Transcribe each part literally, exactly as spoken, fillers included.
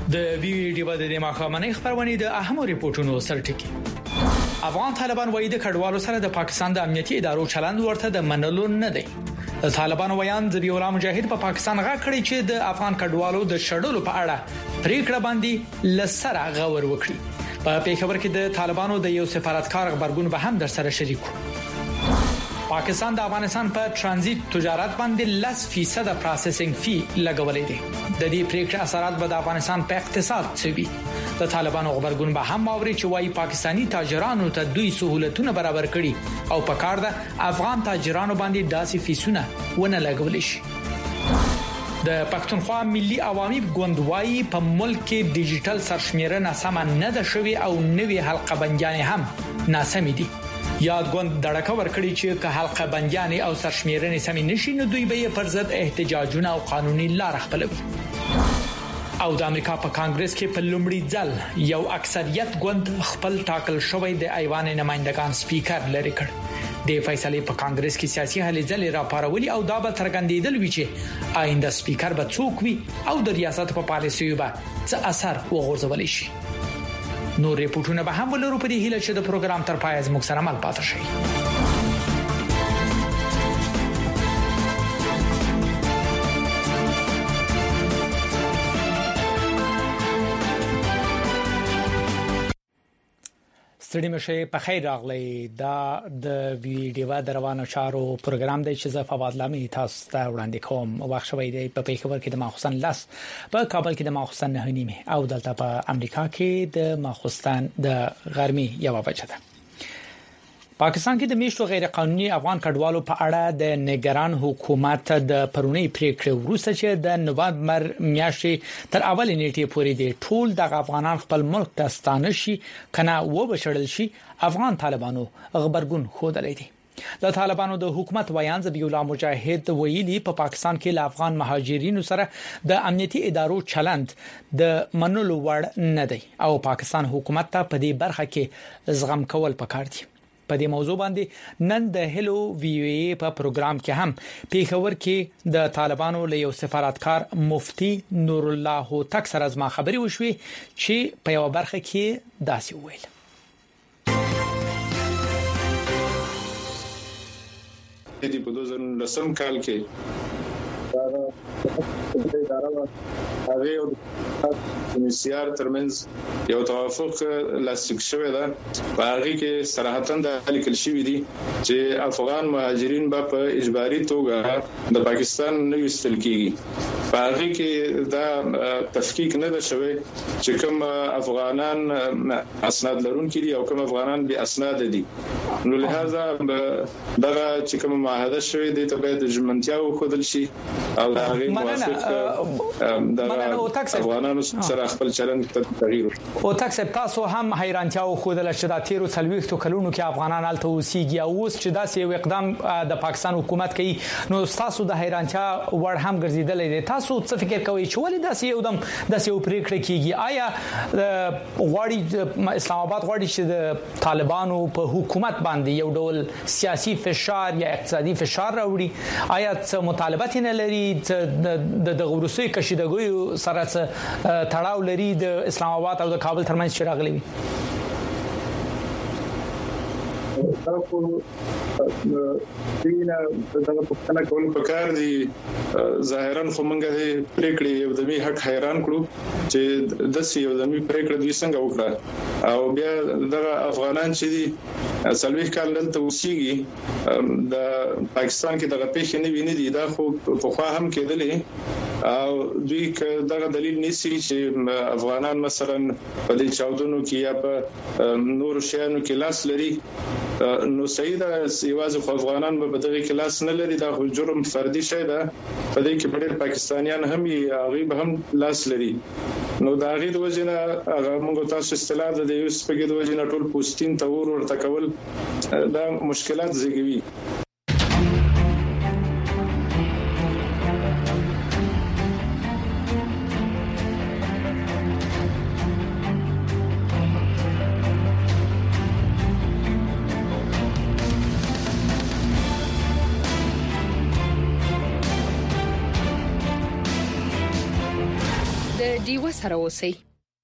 د ویډیو د مخامنۍ خبرونه د اهمو ریپورتونو سرټکی. افغان طالبان وایي د کډوالو سره د پاکستان د امنیتي ادارو چلند ورته د منلو نه دی. د طالبان ویان ذبیح الله مجاهد په پاکستان غا کړی چې د افغان کډوالو د شړلو په اړه پریکړه باندې لسره غور وکړي. په پیښور کې د طالبانو د یو سفارتکار خبرګون به هم در سره شریک. پاکستان د افغانستان په ترانزیت تجارت باندې لس فیصد پروسسینګ فی لګولې دي. د دې پریکړې اثرات به د افغانستان په اقتصاد څه وي؟ د طالبانو خبرګون به هم اوري چې وايي پاکستانی تاجرانو ته دوی سہولتونه برابر کړي او په کار ده افغان تاجرانو باندې داسې فیسونه ونه لګول شي. د پښتونخوا ملي عوامي ګوند وايي په ملک کې ډیجیټل سرشمیرنه سم نه ده شوی او نوې حلقه بندیانې هم ناسمې دي. یاد ګوند دړکه ورکړي چې که حلقه بندیانې او سرشمیرنې سم نشي نو دوی به پر ضد احتجاجونه او قانوني لار خپلوي. او د امریکا په کانګرس کې په لومړي ځل یو اکثریت ګوند خپل ټاکل شوی د ایوان نمائندگان سپیکر لري کړ. د فیصله په کانګرس کې سیاسي هلې ځلې راپارولي او دا به ترګندېدل وی چې آینده سپیکر به څوک وي او د ریاست په پالیسیو به څه اثر وغورځول شي. نور ریپورتونه به هم ولرو په دې هیله چې د پروګرام تر پای زموږ سره مل پاتې شي. ستړي مشه په خیر راغلی. دا د ویډیو دروانو چارو پروګرام دی چې زه فواد لامي تاسو ته وړاندې کوم. وخت شوی دی په پیښور کې د ماخوستان لاس په کابل کې د ماخوستان نه نیمه او دلته په امریکا کې د ماخوستان د غرمې یو بجه ده. پاکستان کې د میشتو غیر قانوني افغان کډوالو په اړه د نگران حکومت د پرونی پریکړه وروسته چې د نوامبر میاشتې تر اول نیټې پورې د ټول د افغانان خپل ملک ته ستانه شي کنه و بشړل شي افغان طالبانو خبرګون خوده لیدي. د طالبانو د حکومت ویان ذبیح الله مجاهد ویلي په پا پاکستان کې ل افغان مهاجرینو سره د امنیتي ادارو چلند د منلو وړ نه دی او پاکستان حکومت ته په دې برخه کې زغم کول پکار دي. په دې موضوع باندې نن د هلو وی او ای په پروګرام کې هم پیښور کې د طالبانو له یو سفارتکار مفتی نور الله هوتک سره زما خبري وشوي چې په یو برخه کې داسې ویل. د دې په دوه زره لسم کال کې دا د اداره هغه او د مسیار ترمنځ یو توافق لاسلیک شوی دی. په هغه کې صراحتاً د لیکل شوی دی چې افغان مهاجرین به په اجباري توګه د پاکستان نه وستل کیږي. په هغه کې دا تفکیک نه ده شوی چې کوم افغانان اسناد لرونکي دي او کوم افغانان به اسناد دي. نو لهدا دغه چې کوم معاهده شوی دی ته باید ژمنتیا وکړل شي او دا هغه موافق د افغانانو سره خپل چلند ته تغییر وکړي. او تاسو تاسو هم حیرانتیا وکړل چې د تیرو څلويختو کلونو کې افغانان الته اوسېږي او اوس چې داسې یو اقدام د پاکستان حکومت کوي نو تاسو د حیرانتیا وړ هم ګرځیدل دي. تاسو څه فکر کوئ چې ولې داسې یو دم داسې یو پریکړه کیږي؟ آیا غواړي اسلام آباد غواړي چې د طالبانو په حکومت باندې یو ډول سیاسي فشار یا اقتصادي فشار راوړي؟ آیا څه مطالبات نه لري د د غورسي کشیدګیو سره تړاو لري د اسلام آباد او د کابل ترمنځ چې راغلي وي؟ تاسو دینه دغه پښتنه کول پکار دي. ظاهرا خو مونږه دې پریکړې یو د می حق حیران کړو چې د سی یو د می پریکړه دوی څنګه وکړه او بیا دغه افغانان چې دي سلوي کال دلته وسیږي د پاکستان کې دغه پیښې نه ویني دي. دا خو په خوا هم کېدلې او دوی دغه دلیل نشي چې افغانان مثلا په دې چاودنو کې یا په نور شیانو کې لاس لري. نو سیده یوازې خو افغانان به دغه کلاس نه لري. دا خو جرم فردي شی ده. په دې کې ډېر پاکستانیان هم هغه به هم لاس لري. نو دا غي د وجنه هغه موږ تاسو استلاد د یو سپګې د وجنه ټول پوسټین ته ور ورته کول دا مشکلات زیږوي. ډیوه سره اوسئ.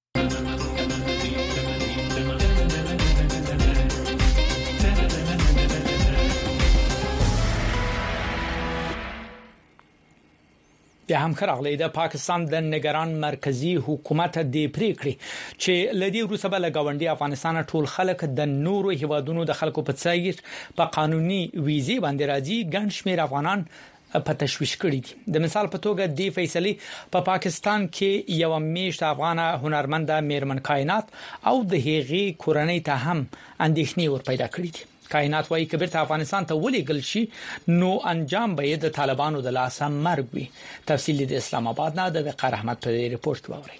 بیا هم خراغلی د پاکستان د نگران مرکزی حکومت د پریکړې چې لدی روسه بل غونډي افغانستان ټول خلک د نورو هیوادونو د خلکو په څیر په قانوني ویزه باندې راځي ګڼ شمیر افغانان په تشويش کړی دي. د مثال په توګه د فیصله په پا پاکستان کې یو میشت افغان هنرمند میرمن کائنات او د هغې کورنۍ ته هم اندېښنې ور پیدا کړې دي. کائنات وايي کبیر ته افغانستان ته ولېګل شي نو انجام به د طالبانو د لاسه مرګ وي. تفصیل د اسلام آباد نه د وقار احمد په ریپورت واوري.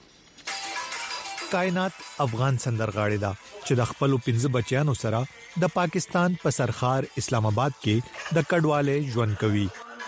کائنات افغان سندرغاړي دا چې د خپل پنځه بچیانو سره د پاکستان په سرخار اسلام آباد کې د کډواله ژوند کوي.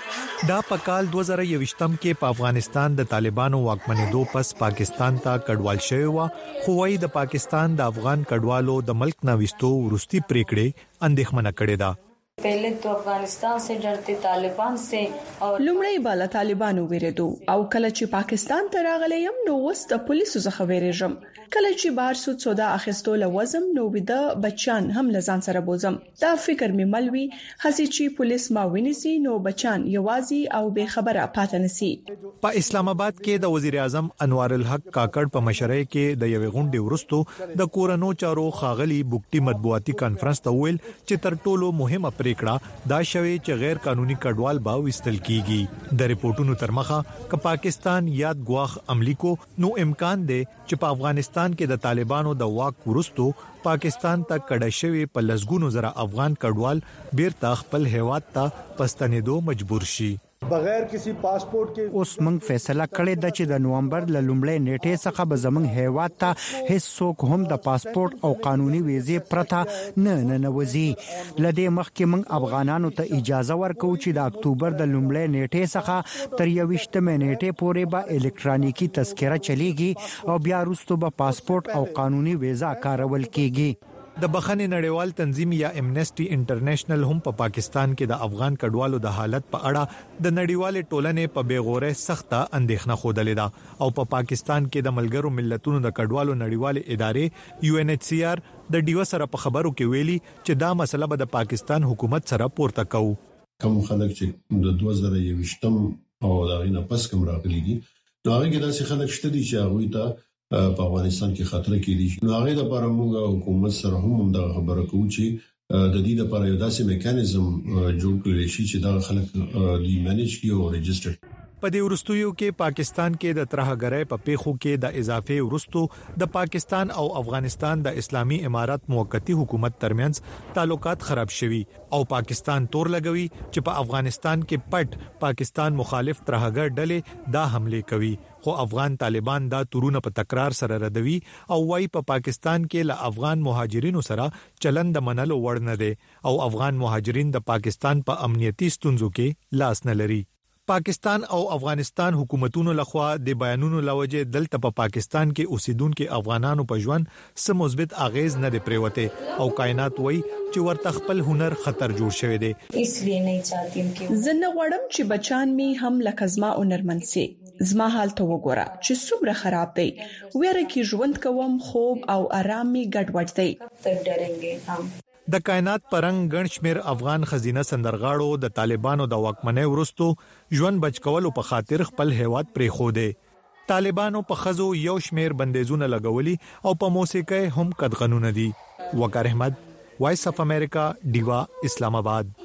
دا په کال دو هزار یوویشتم کې په افغانستان د طالبانو واکمنېدو پس پاکستان ته کډوال شوی و، خو وايي د پاکستان د افغان کډوالو د ملک نوښتو ورستي پریکړې اندېښمنه کړې ده. पहले तो अफगानिस्तान से डरते तालिबान से और لومړی بالا طالبانو ویریدو او کله چې پاکستان ته راغلیم نو وست پولیسو څخه ویریږم. کله چې بهر سود سودا اخیستو لوزم نو بده بچان هم لزان سره بوزم. دا فکر می ملوي هسي چې پولیس ما ونیسي نو بچان یوازي او به خبره پاتې نسی. په اسلام آباد کې د وزیر اعظم انوار الحق کاکړ په مشرۍ کې د یوې غونډې ورستو د کورونو چارو خاغلی بوکټي مطبوعاتي کانفرنس ته ویل چې تر ټولو مهمه پریکړه دا شوی چې غیر قانوني کډوال به وستل کیږي. د ریپورتونو تر مخه ک پاکستان یاد غواخ عملی کو نو امکان دی چې په افغانستان کې د طالبانو د واک ورستو پاکستان ته کډه شوی په لسګونو زره افغان کډوال بیرته خپل هیواد ته پستنېدو مجبور شي. بغیر کسی پاسپورت کې اوس موږ فیصله کړې ده چې د نومبر ل لومړۍ نیټې څخه به زموږ هیواد ته هیڅ څوک هم د پاسپورت او قانوني ویزې پرته نه نه نوځي. لدې مخکې موږ افغانانو ته اجازه ورکو چې د اکتوبر د لومړۍ نیټې څخه تر یوویشتمې نیټې پورې به الکترونیکی تذکره چلیږي او بیا وروسته به پاسپورت او قانوني ویزا کارول کیږي. د بخښنې نړیوال تنظیم یا امنیسټي انټرنیشنل هم په پا پاکستان کې د افغان کډوالو د حالت په اړه د نړیوال ټولنې په بیغوره سخته اندېښنه خوده لیدا او په پا پاکستان کې د ملګرو ملتونو د کډوالو نړیوال ادارې یو ان ایچ سی آر د ډیو سره په خبرو کې ویلي چې دا مسله به د پاکستان حکومت سره پورته کوي. کوم خلک چې د دوه زره یوویشتم او دا غینه پس کوم راغلي دي نو هغه کې داسې خلک شته دي چې هغه ته په افغانستان کې خطر کې دي. نو هغه د لپاره موږ حکومت سره هم دا خبره کوو چې د دې لپاره یو داسې میکانیزم جوړ کړل شي چې دا خلک دی مانیج کړي او ريجستر. په دې ورستیو کې پاکستان کې د ترهګرۍ په پیښو کې د اضافي ورستو د پاکستان او افغانستان د اسلامي امارات موقتی حکومت ترمنځ تعلقات خراب شوي او پاکستان تور لګوي چې په افغانستان کې پټ پاکستان مخالف ترهګر ډلې دا حمله کوي. خو افغان طالبان دا تورونه په تکرار سره ردوي او وايي په پا پاکستان کې له افغان مهاجرینو سره چلند منلو وړ نه دي او افغان مهاجرین د پاکستان په امنیتي ستونزو کې لاس نه لري. پاکستان او افغانستان حکومتونو لخوا د بیانونو لوجه دلته په پا پاکستان کې اوسیدونکو افغانانو په ژوند سم مثبت اغیز نه دی پریوته او کائنات وای چې ورته خپل هنر خطر جوړ شوی دی. इसलिए नहीं चाहती कि زنه غړم چې بچان می هم لکزما هنرمند سي زما حال ته وګوره چې څومره خراب دی. ویره کې ژوند کوم خوب او آرام می ګډوډ دی. तब डरेंगे हम. د کائنات پرنګ ګڼ شمیر افغان خزینه سندرغاړو د طالبانو د واکمنۍ ورستو ژوند بچ کولو په خاطر خپل هیواد پرې خو دي. طالبانو په خزو یو شمیر بندیزونه لګولي او په موسیقي هم قدغنونه دي. وقار احمد وایس اف امریکا ډیوا اسلام آباد.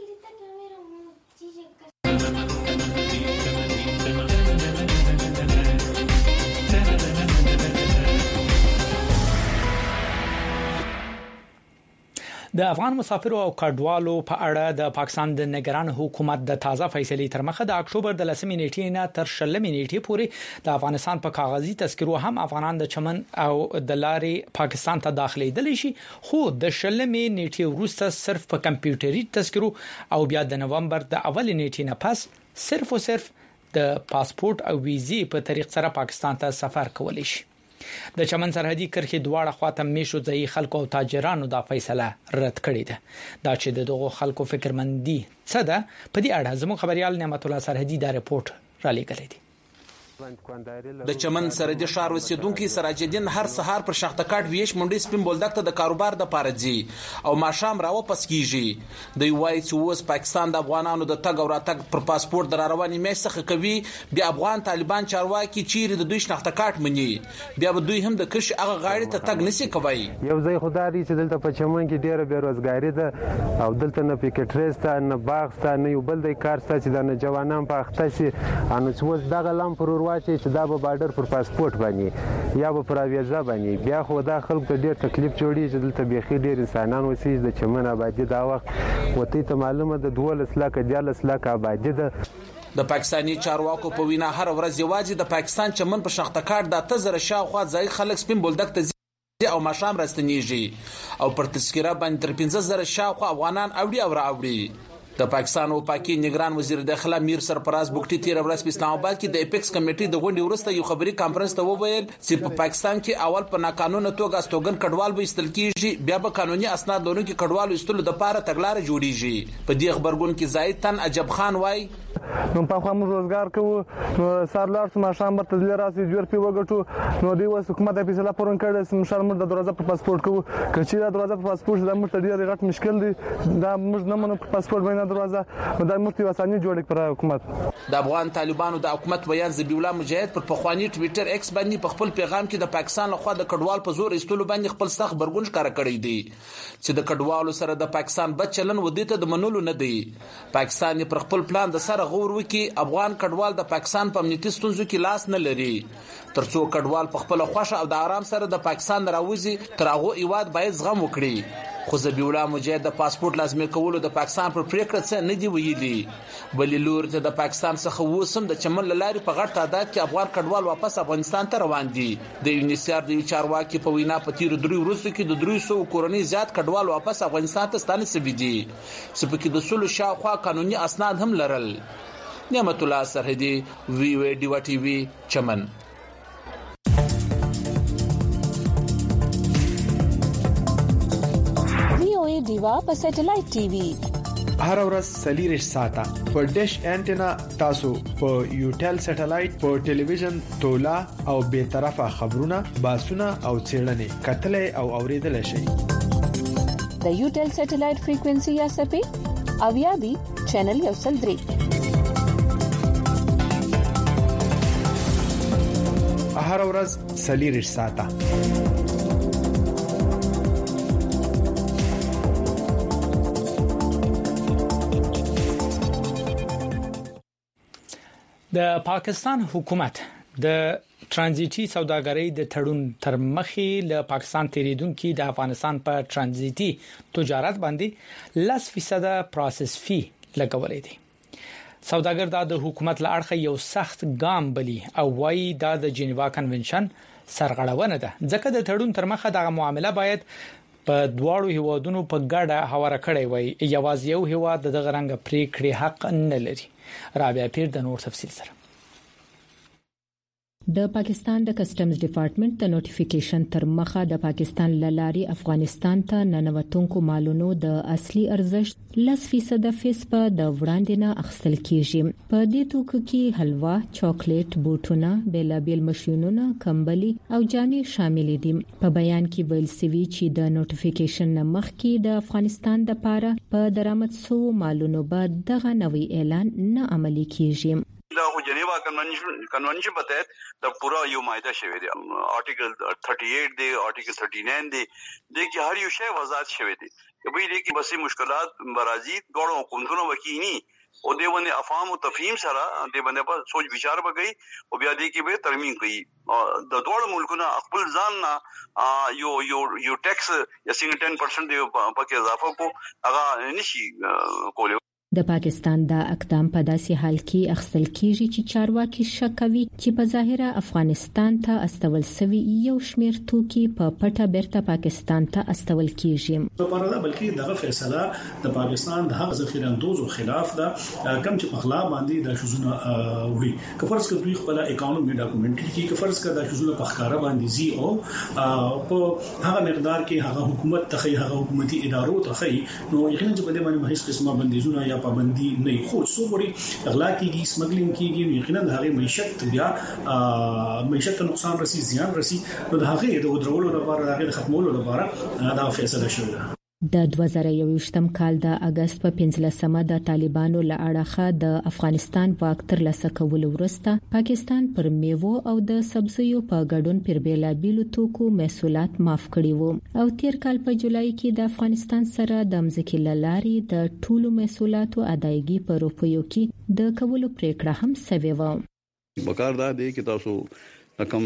د افغان مسافرو او کډوالو په اړه د پاکستان د نگران حکومت د تازه فیصلې تر مخه د اکتوبر د لسمې نیټې نه تر شلمې نیټې پورې د افغانستان په کاغذي تذکرو هم افغانان د چمن او د لارې پاکستان ته داخليدل شي، خو د شلمې نیټې وروسته صرف په کمپیوټري تذکرو او بیا د نومبر د اول نیټې نه پس صرف او صرف د پاسپورت او ویزې په طریق سره پاکستان ته سفر کولی شي. د چمن سرحدي کرښې دواړه خواته میشو ځای خلکو او تاجرانو دا فیصله رد کړې ده. دا چې د دغو خلکو فکرمندي څه ده په دې اړه زموږ خبريال نعمت الله سرحدي دا رپورت را لېږلی دی. د چمن سرحدي ښار اوسیدونکو سراج الدین هر سهار پر شختکاټ ویش منډي سپین بولدک ته د کاروبار د پاره ځي او ماښام راوپس کیږي. د وای چې اوس پاکستان د افغانانو د تګ او راتګ پر پاسپورت در رواني مې څخه کوي، بیا افغان طالبان چارواکي چیرې د دوی شختکاټ مني، بیا به دوی هم د کش هغه غاړي ته تګ نسی کوي. یو ځای خدای چې دلته په چمن کې ډیره بیروزګاری ده او دلته نه پکټریز ته نه باغ ته نه یو بل د کار ته چې د جوانان په اخته شي انو چې وځ دغه لام پر ورواچي چې دا به بارډر پر پاسپورت باندې یا به پر ویزا باندې بیا خو دا خلک ته ډیر تکلیف جوړي چې دلته بيخي ډیر انسانان وسی د چمن آبادی دا وخت وته ته معلومه ده دولس لک دیالس لک آبادی ده. د پاکستاني چارواکو په وینا هر ورځ یوازې د پاکستان چمن په شختکاټ د تزر شاوخوا ځای خلک سپین بولدک ته او ماښام راستنیږي او پر تذکره باندې تر پنځه زره شاوخوا افغانان اوړي او راوړي. د پاکستان او پاکي نگران وزیر داخله میر سرفراز بوکټي تیر ورځ په اسلام آباد کې د اپیکس کمیټې د غونډې وروسته یو خبري کانفرنس ته وویل چې په پاکستان کې اول په ناقانونه توګه استوګن کډوال به استل کیږي، بیا به قانوني اسناد لرونکي کډوالو استلو د پاره تګلارې جوړیږي. په دې خبرګون کې زاید تن عجب خان وای نو په کوم روزګار کوو نو سارلار سم شام ته دل راسي جوړ پی وګټو نو دی وس حکومت په فیصله پرون کړل سم شرم د دروازه پر پاسپورت کوو کچې د دروازه پر پاسپورت د موږ ته ډیر غټ مشکل دی دا موږ نه منو پاسپورت باندې دروازه د موږ وسانی جوړ پر حکومت. د افغان طالبانو د حکومت ویان ذبیح الله مجاهد پر پخوانی ټوئیټر ایکس باندې په خپل پیغام کې د پاکستان لخوا د کډوال په زور استلو باندې خپل سخت برګون ښکارا کړی دی چې د کډوالو سره د پاکستان بد چلن ودی ته د منلو نه دی. پاکستان پر خپل پلان د سره غور وکي افغان کډوال د پاکستان په امنیتي ستونزو کې لاس نه لري. ترڅو کډوال په خپل خوښه او د آرام سره د پاکستان راوځي تر هغه ایواد باید زغم وکړي. خو ذبیح الله مجاهد د پاسپورت لازمي کولو د پاکستان پر پریکړه څه نه دی ویلي، بلې لور ته د پاکستان څخه وسم د چمن لاري په غټ تعداد کې افغان کډوال واپس افغانستان ته روان دي. د یونیسیار د چارواکي په وینا په تیر درې ورځو کې د درې سوه کورنۍ زیات کډوال واپس افغانستان ته ستانه شوي دي چې په کې د سلو شاوخوا قانوني اسناد هم لرل. نعمت الله سرحدي وی وی ډیوا ټي وی چمن. وی او ای ډیوا په سټلایټ ټي وي هر ورځ سلیریش ساته په ډیش انټینا تاسو په یوټل سټلایټ په ټلویزیون تولا او به طرفه خبرونه باسونه او چیرنې کتلې او اوریدل شي. د یوټل سټلایټ فریکوئنسي یا سپې او یا بي چینل یو سل درې هر ورځ سلیریش ساته. د پاکستان حکومت د ترانزیتي سوداګرۍ د تړون تر مخې له پاکستان تیریدونکو د افغانستان په ترانزیتي تجارت باندې لس فیصد پروسس فی لګولې دي. سوداګر دا د حکومت له اړخه یو سخت ګام بلی او وايي دا د جنیوا کنونشن سرغړونه ده، ځکه د تړون تر مخه دغه معامله باید په دواړو هیوادونو په ګډه هواره کړي وي، یوازې یو هیواد دغه رنګ پریکړې حق نه لري. رابعه پیر د نور تفصیل سره. د پاکستان د کسٹمز ډپارټمنټ د نوټیفیکیشن تر مخه د پاکستان لاري افغانستان ته ننوتونکو مالونو د اصلي ارزښت لس فیصد فیس په د وړاندې نه اخیستل کیږي. په دې توکو کې حلوا، چاکلیټ، بوټونه، بیلابیل ماشينونه، کمبلي او جامې شامل دي. په بیان کې ویل سوي چې د نوټیفیکیشن مخکې د افغانستان د پاره په درآمد سو مالونو بعد دغه نوې اعلان نه عملي کیږي. دا خو جنیوا کنونشن کنونشن په تحت د پورا یو مایده شوی دی، آرټیکل अड़तीस دی، آرټیکل उनतालीस دی، د کی هر یو شی وضاحت شوی دی. به دې کې بسې مشکلات برازي دوړو حکومتونو وکینی او د باندې افهام او تفهیم سره د باندې په سوچ ਵਿਚਾਰ وکړي او بیا دې کې به ترمیم کوي. د دوړو ملکونو خپل ځان نه یو یو یو ټیکس یا څنګه دس پرسنټ دی په اضافه کو هغه نشي کولای. د پاکستان د اقدام په داسې حال کې اخیستل کیږي چې چارواکي شک کوي چې په ظاهره افغانستان ته استول سوي یو شمېر توکي په پټه بیرته پاکستان ته استول کیږي. په پرده بلکې دغه فیصله د پاکستان د حق ذخیره اندوزو خلاف ده، کم چې په خلاف باندې د شوزونه وي. که فرض کړو دوی خپل اکانومي ډاکومنټري کې که فرض کړو د شوزونه په ښکارا باندې زی او په هغه مقدار کې هغه حکومت ته هغه حکومتي ادارو ته نو یقینا چې په دې باندې هیڅ قسمه بندیزونه یا پابندي نه خو څو غوري اغلا کیږي سمګلینګ کیږي یقینا د هغه معیشت بیا معیشت ته نقصان رسي زیان رسي نو د هغه د ودرولو لپاره د هغه ختمولو لپاره دا فیصله شوې ده. د دوه زره یوویشتم کال د اگست په پنځلسمه د طالبانو له اړخه د افغانستان واک تر لاسه کولو وروسته پاکستان پر میوو او د سبزیو په ګډون پر بیلابیلو توکو محصولات معاف کړي وو او تیر کال په جولای کې د افغانستان سره د مځکې لاري د ټولو محصولاتو ادایګي په روپیو کې د کولو پریکړه هم شوې و. بکار دا دی چې تاسو کم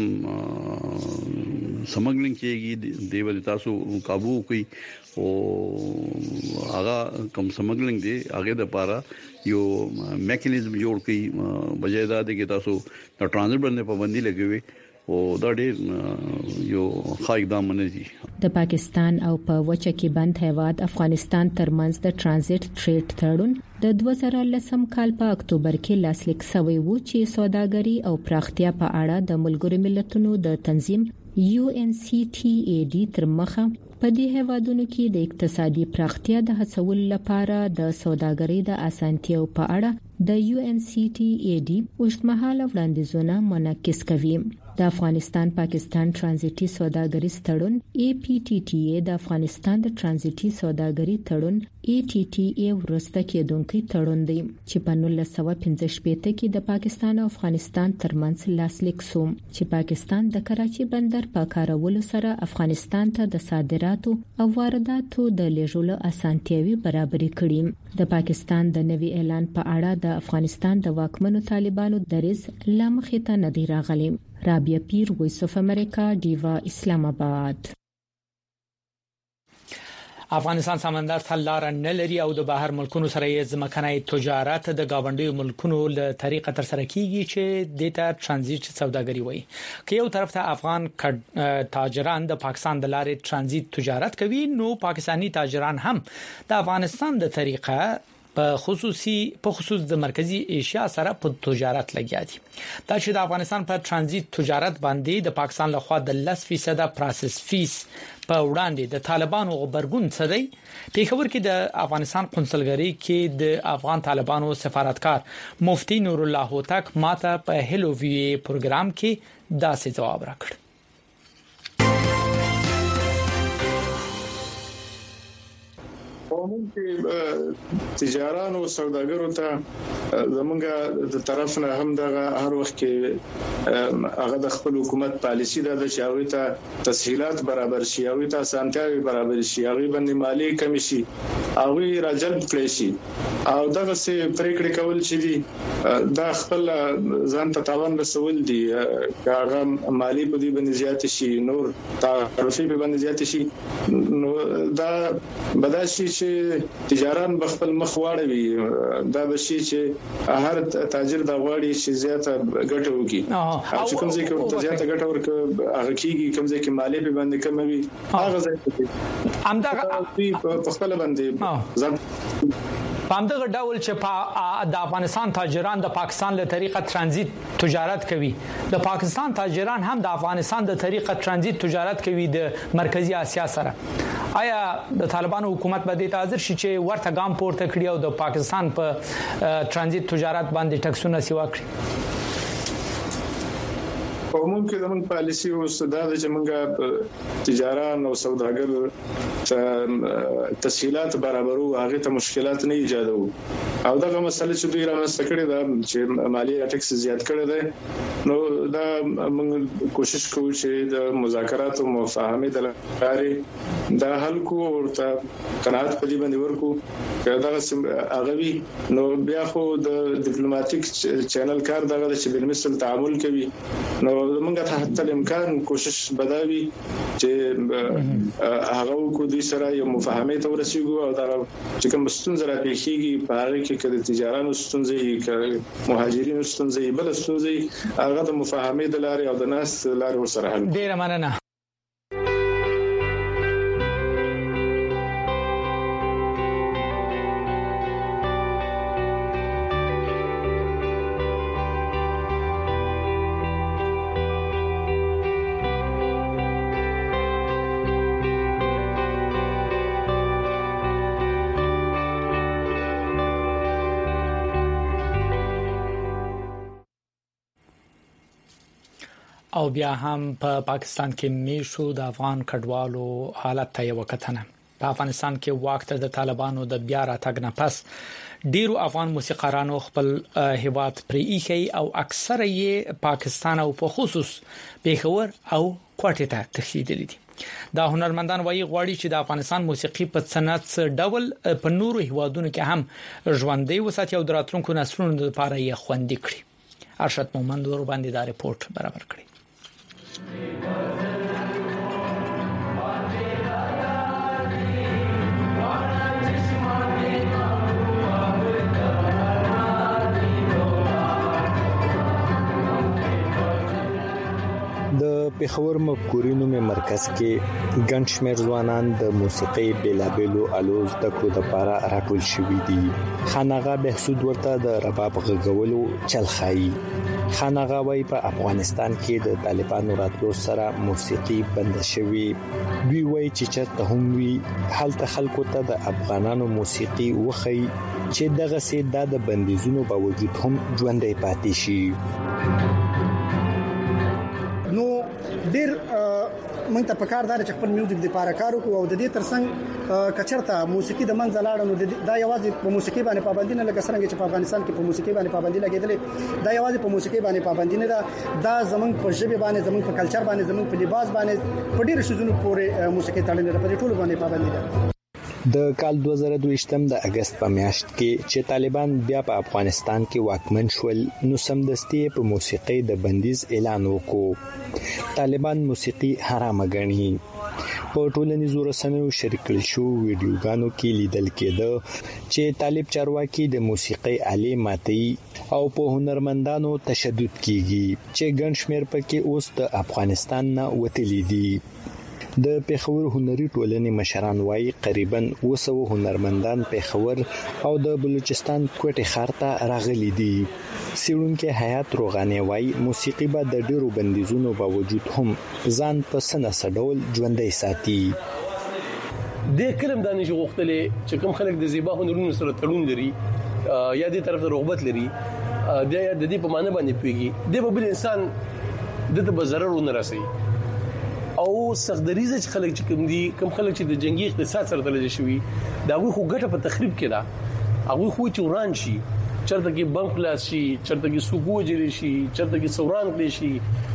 سمګلینګ کېږي دی ول تاسو काबू کوي او هغه کم سمګلینګ دی هغه د لپاره یو میکانیزم جوړ کړي بجای دا دی چې تاسو د ترانزیت باندې پابندي لګوي او دا ډېر یو ښه اقدام نه دی. د پاکستان او په وچه کې بند هیواد افغانستان ترمنځ د ترانزیت ټریډ تړون د دوه زره لسم کال په اکتوبر کې لاسلیک شوی و چې سوداګري او پراختیا په اړه د ملګرو ملتونو د تنظیم یو ان سی ټي اي ډي تر مخه په دې هیوادونو کې د اقتصادي پراختیا د هڅولو لپاره د سوداګرۍ د اسانتیاو په اړه د یو ان سی ټي اي ډي اوږدمهاله وړاندیزونه منعکس کوي. د افغانستان پاکستان ترانزیتي سوداګریز تړون اي پی ټي ټي اي د افغانستان د ترانزیتي سوداګري تړون اي ټي ټي اي ورسته کېدونکو تړون دی چې په نولس سوه پنځه شپږ کې د پاکستان او افغانستان ترمنځ لاسلیک شو چې پاکستان د کراچي بندر په کارولو سره افغانستان ته د صادراتو او وارداتو د لیږلو اسانتیاوي برابرې کړې. د پاکستان د نوي اعلان په اړه د افغانستان د واکمنو طالبانو دریځ لامخې ته نه دی راغلی. رابعه پیر، وایس اف امریکا، ډیوا، اسلام آباد. افغانستان سمندر ته لار نه لري او د بهر ملکونو سره یې ځمکنۍ تجارت د گاونډي ملکونو له طریقه تر سره کیږي چې د ته ترانزیت سوداګري وایي. که یو طرف ته افغان تاجران د پاکستان د لارې ترانزیت تجارت کوي نو پاکستانی تاجران هم د افغانستان د طریقه په خصوصي په خصوص د مرکزی ایشیا سره په تجارت لګیا دي. دا چې د افغانستان په ترانزیت تجارت باندې د پاکستان لخوا د لس فیصد پروسس فیس په وړاندې د طالبانو غبرګون څه دی؟ پیښور کې د افغانستان قونسلګری کې د افغان طالبانو سفارتکار مفتی نور الله هوتک ماته په هلو وی پروګرام کې داسې جواب راکړ. قانون کې تجاران او سوداګرو ته زمونږ د طرف نه هم دغه هر وخت کې هغه د خپل حکومت پالیسی ده چې هغه ته تسهیلات برابر شي، هغه ته اسانتیاوي برابر شي، هغه باندې مالی کمی شي، هغه راجلب کړي شي او دغه څه پریکړې کول چې دي دا خپل ځان ته تاوان رسول دي. هغه مالی په دې باندې زیات شي، نور تعرفي په باندې زیات شي، نو دا بداشي چې تجاران بخپل مخ واړوي. دا بشي چې هر تاجر دا غواړي چې زیاته ګټه وکړي او چې کوم ځای کې زیاته ګټه ورکړي هغه کیږي، کوم ځای کې مالی په باندې کموي هغه ځای کې همدا په خپل باندې ځان پامدغه ډول چې د افغانستان تاجران د پاکستان له طریقه ترانزیت تجارت کوي، د پاکستان تاجران هم د افغانستان د طریقه ترانزیت تجارت کوي د مرکزی اسیا سره. آیا د طالبانو حکومت به د حاضر شي چې ورته ګام پورته کړي او د پاکستان په ترانزیت تجارت باندې ټکسونه سیوا کړي؟ او ممکن زموږ پالیسی اوس دا د چې تجاران او سوداګر ته تسهیلات برابرو، هغه ته مشکلات نه ایجادو او دغه مسله چې دوی رامنځته کړې ده چې مالی ټکس زیات کړی دی، نو دا موږ کوشش کوو چې د مذاکرات او مفاهمې د لارې دا حل کو او ته قناعت په دې باندې ورکو. کله هغه وی نو بیا خو د ډیپلوماټیک چینل کار دغه چې بالمثل تعامل کوي، نو موږ ته حتی امکان کوشش بداوي چې هغه کو دي سره یو مفاهمه ته ورسیږو او دا چې کوم ستونزې راپېښيږي په هغه کې کله تجارانو ستونزې کې مهاجرینو ستونزې بل ستونزې هغه د مفاهمه د لارې او د ناس لارې ورسره حل. ډیره مننه. او بیا هم په پا پاکستان کې میشو د افغان کډوالو حالت ته یو کتنه په افغانستان کې وخت د طالبانو د بیا راتګ نه پس ډیرو افغان موسیقارانو خپل هیواد پرې ایخي او اکثره یې پاکستان او په خصوص پیښور او کوټه ته تښتیدلي دي. دا هنرمندان وایي غواړي چې د افغانستان موسیقي په صنعت ډول په نورو هیوادونو کې هم ژوندۍ وساتي او د راتلونکو نسلونو لپاره یې خوندي کړي. ارشد مومند ور باندې دا ریپورت برابر کړی. د پیښور مفکورینو می مرکز کې ګڼ شمېر ځوانان د موسیقي بیلابېلو الوز د کړو لپاره راټول شوي دي. خانغه بهسود ورته د رباب غږولو چلخایي. خانغه وايي په افغانستان کې د طالبانو راتلو سره موسیقي بند شوي. دوی وايي چې چرته هم وي هلته خلکو ته د افغانانو موسیقي وخی چې دغه سي د بندیزونو باوجود هم ژوندۍ پاتې شي. نو ډیر موږ ته پکاردار چې خپل میوزیک د لپاره کار وکړو او د دې ترڅنګ کچرته موسیقي د منځ لاړ نو دا یوازې په موسیقي باندې پابندي نه لګ سرنګ چې په افغانستان کې په موسیقي باندې پابندي لګیدلې دا یوازې په موسیقي باندې پابندي نه ده دا زمونږ په ژبه باندې زمونږ په کلچر باندې زمونږ په لباس باندې په ډیرو شیزونو پورې موسیقي تړلې ده په ټولو باندې پابندي ده. د کال دوه زره دوه د اگست په میاشت کې چې طالبان بیا په افغانستان کې واکمن شول نو سمدستي په موسیقي د بندیز اعلان وکړ. طالبان موسیقي حرام ګڼي. په ټولنیزو رسنیو شریک شو ویډیوګانو کې لیدل کېده چې طالب چارواکي د موسیقي آلې ماتي او په هنرمندانو تشدد کیږي چې ګڼ شمېر پکې اوس د افغانستان نه وتلي دي. د پیښور هنري ټولنې مشران وايي قریباً وسو هنرمندان پیښور او د بلوچستان کوټه ښار ته راغلي دي. سیړونکو حیات روغاني وايي موسیقي به د ډیرو بندیزونو باوجود هم ځان په سنه سډول ژوندۍ ساتي. د کلم دانش غوښتلې چې کوم خلک د زیبا هنرونو سره تړون لري یا دې طرف ته رغبت لري د دې په معنی باندې پیږي د بل انسان د ته ضرر نه رسي او سخدریزه چې خلک چې کوم دي کوم خلک چې د جنگي اقتصاد سره تلل شوی دا غوي خو ګټه په تخریب کې ده هغه خو چې وران شي چرته کې بم خلاص شي چرته کې سوګو جری شي چرته کې سوران کړي شي.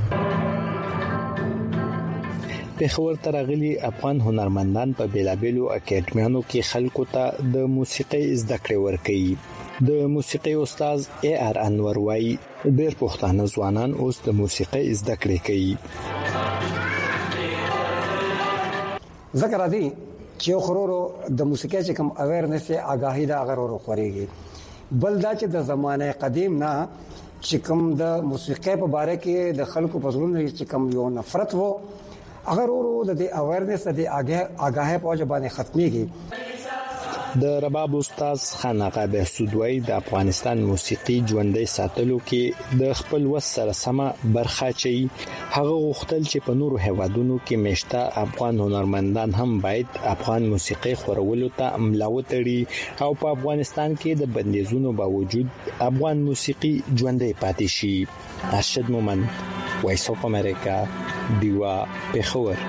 پیښور ترغلي افغان هنرمندان په بیلابېلو اکیډمیانو کې خلکو ته د موسیقي زده کړې ورکوي. د موسیقي استاد ای آر انور وايي ډېر پښتانه ځوانان اوس د موسیقي زده کړې کوي. ذکر ادي چې خورورو د موسیقي چې کوم اویرنس یا آگاهی دا غرورو خوريږي بل دا چې د زمانه قدیم نه چې کوم د موسیقي په باره کې د خلکو په زړونو چې کوم یو نفرت وو غرورو د اویرنس د آگاهی په وجه باندې ختميږي. د رباب استاد خانغه بهسود وايي د افغانستان موسیقي ژوندۍ ساتلو کې د خپل وس سره سم برخه چي هغه غوښتل چې په نورو هیوادونو کې مشته افغان هنرمندان هم باید افغان موسیقي خورولو ته ملا وتړي او په افغانستان کې د بندیزونو باوجود افغان موسیقي ژوندۍ پاتې شي. ارشد مومند وایس اف امریکا دیوا پیښور.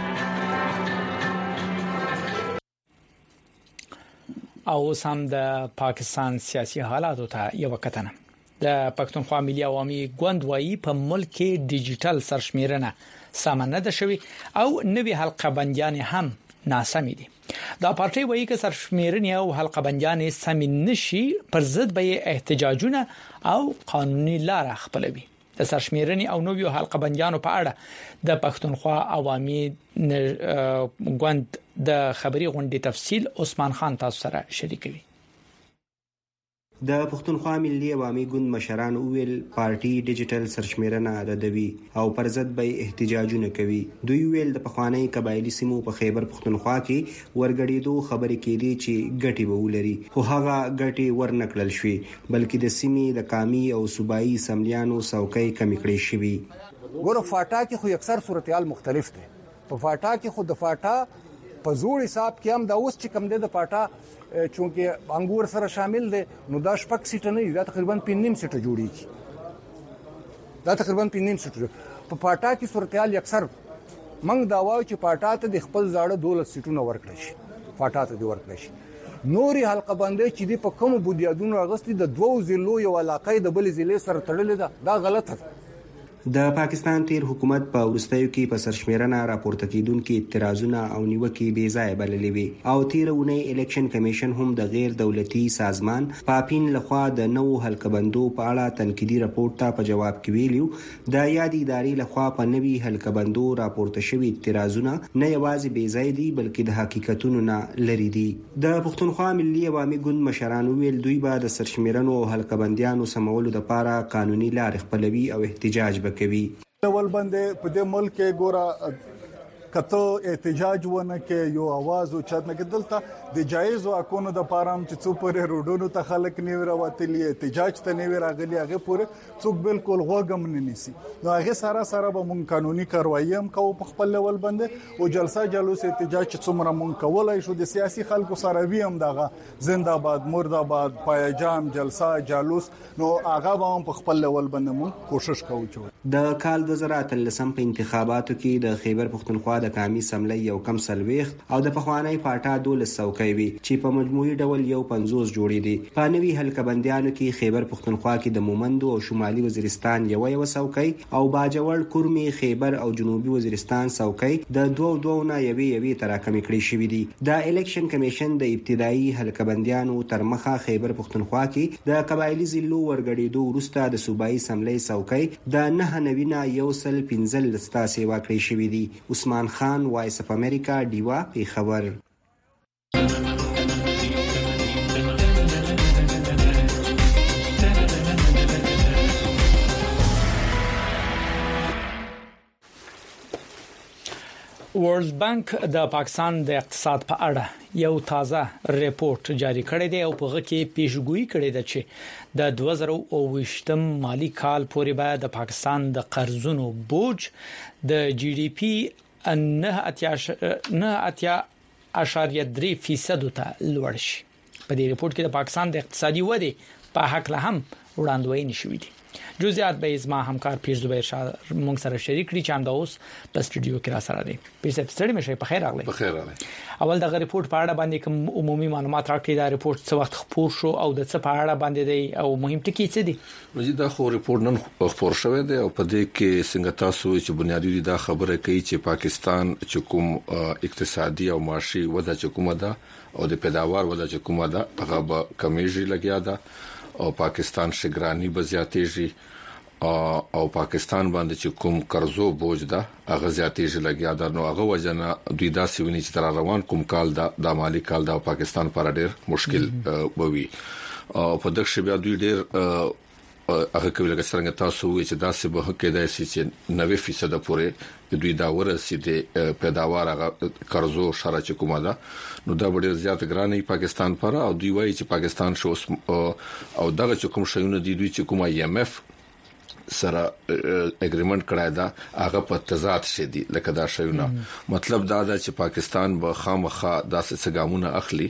او سم د پاکستان سیاسي حالاتو ته یو کتنه. د پښتونخوا ملي عوامي ګوند وایي په ملک کې ډیجیټل سرشمیرنه سامانه ده شوی او نوې حلقه بندیان هم ناسمې دي. دا پارټي وایي چې سرشمیرنه او حلقه بندیان سم نشي پر ضد به احتجاجونه او قانوني لار خپلوي. د سرشمیرنې او نوې حلقه بندیانو په اړه د پښتونخوا عوامي ګوند د خبري غونډې تفصیل عثمان خان تاسو سره شریکوي. د پښتونخوا ملي عوامي ګوند مشران ویل پارټي ډیجیټل سرشمیرنه ردوي او پر ضد به احتجاجونه کوي. دوی ویل د پخوانی قبایلی سیمو په خیبر پښتونخوا کې ورګړېدو خبرې کېدي چې ګټي به ولري خو هغه ګټي ورنکړل شوې بلکې د سیمې د قامي او صوبایي سملیانو څوکۍ کمی کړې شوې. ګوره فاټا کې خو اکثر صورتحال مختلف دي. په فاټا کې خو د فاټا په زوړ حساب کې هم دا اوس چې کم دی د پاټا چونکه انګور سره شامل دي نو دا شپږ سیټ نه دا تقریبا پنځه نیم سیټ جوړیږي دا تقریبا پنځه نیم سیټ په پاټا کې صورتحال اکثر موږ دا وایو چې پاټا ته د خپل ځاړه دولت سیټونه ورکړي شي پاټا ته دی ورکړي شي نوري حلقه بندي چې دی په کوم بنیادونو اغستې د دوو ضلعو یو علاقې د بل ضلع سره تړلې ده دا غلطه ده د پاکستان تیر حکومت په ورستیو کې په سرشمیرنه راپورته کیدونکو اعتراضونه او نیوکې بې ځای بللې وي او تیرونه الیکشن کمیشن هم د غیر دولتي سازمان پاپین لخوا د نو حلقبندو په اړه تنقیدي راپور ته په جواب کې ویلو د یادې ادارې لخوا په نوي حلقبندو راپورته شوی اعتراضونه نه یوازې بې ځای دي بلکې د حقیقتونو نه لري دي د پښتونخوا ملي عوامي ګوند مشران ویل دوی به د سرشمیرنو او حلقبندیانو سمولو لپاره قانوني لارې خپلوي او احتجاج به کوي ول باندې په دې ملک کې ګوره کته احتجاج ونه کې یو आवाज او چت نه کېدلته د جایز واکونو د پارام چې څو پرې روډونو ته خلک نیو راوتلی احتجاج ته نیو راغلي هغه پورې څوک بالکل غوګم نه نیسي نو هغه سره سره به مونږ قانوني کاروایی هم کوو په خپل لیول باندې او جلسه جلوس احتجاج چې څومره مونږ کولای شو د سیاسي خلکو سره وی هم دغه زنده‌باد مرده‌باد پایجام جلسه جلوس نو هغه به هم په خپل لیول باندې مونږ کوشش کوو د کال دوه زره اتلسم په انتخاباتو کې د خیبر پښتونخوا د کامی سملې یو کم سلويخت او د پخوانی پاټا دولس څوکۍ وي چې په مجموعي ډول یو پنځوس جوړې دي په نوي حلقه بندیانو کې خیبر پښتونخوا کې د مومندو او شمالي وزیرستان یو یو څوکۍ او باجوړ کورمي خیبر او جنوبي وزیرستان څوکۍ د دوه دوه نه یوي یوي تراکمې کړې شوې دي د الیکشن کمیشن د ابتدایي حلقه بندیانو تر مخه خیبر پښتونخوا کې د قبایلی ضلعو ورګړېدو وروسته د صوبایي سملې څوکۍ د نه نوینا یو سل پنځل لستا سیوا کړې شوې دي عثمان خان وایس اف امریکا دیوا پیښور ورلد بانک د پاکستان د اقتصاد په اړه یو تازه ریپورت جاری کړی دی او په هغه کې پیشګویي کړې ده چې د دوه زره اوویشتم مالی کال پورې به د پاکستان د قرضونو بوج د جی ډي پی نه اتیا اشاریه درې فیصد ته لوړ شي په دې ریپورت کې د پاکستان د اقتصادي ودې په حق له هم وړاندوینې شوې دي جزئیات به زما همکار پیر زبیر شاه مونږ سره شریک کړي چې هم د اوس په سټوډیو کې را سره دی پیر صاحب ستړي مشه په خیر راغلی په خیر راغلی اول د ریپورت په اړه باندې کوم عمومي معلومات راکړي دا ریپورت څه وخت خپور شو او د څه په اړه باندې دی او مهم ټکی څه دي نو دا خو ریپورت نن خپور شوی دی او په دې کې څنګه تاسو چې بنیادی دا خبره کوي چې پاکستان چې کوم اقتصادي او معاشي وضع چې کومه ده او د پیداوار وضع چې کومه ده هغه به کمیږي لګیا ده او پاکستان شګرانی به زیاتېږي او پاکستان باندې چې کوم قرضو بوج ده هغه زیاتېږي لګیا ده نو هغه وجنه دوی داسې ونی چې تر روان کوم کال دا د مالی کال دا پاکستان پر ډېر مشکل بوي او په دغه شبیا دوی ډېر هغه کوي لکه څنګه تاسو وی چې داسې به کېدای شي چې نوي فیصد پورې دوی دا ورسېده پیداوار هغه قرضو شره چې کومه ده نو دا ډېر زیات ګرانې پاکستان پر او دوی وایي چې پاکستان شو او دغه چې کوم شیونه دي دوی چې کوم ای ایم اف سره اګریمنت کړای دا هغه په تضاد شدي لکه دا شیونه مطلب دا ده چې پاکستان به خامخا داسې څنګهونه اخلي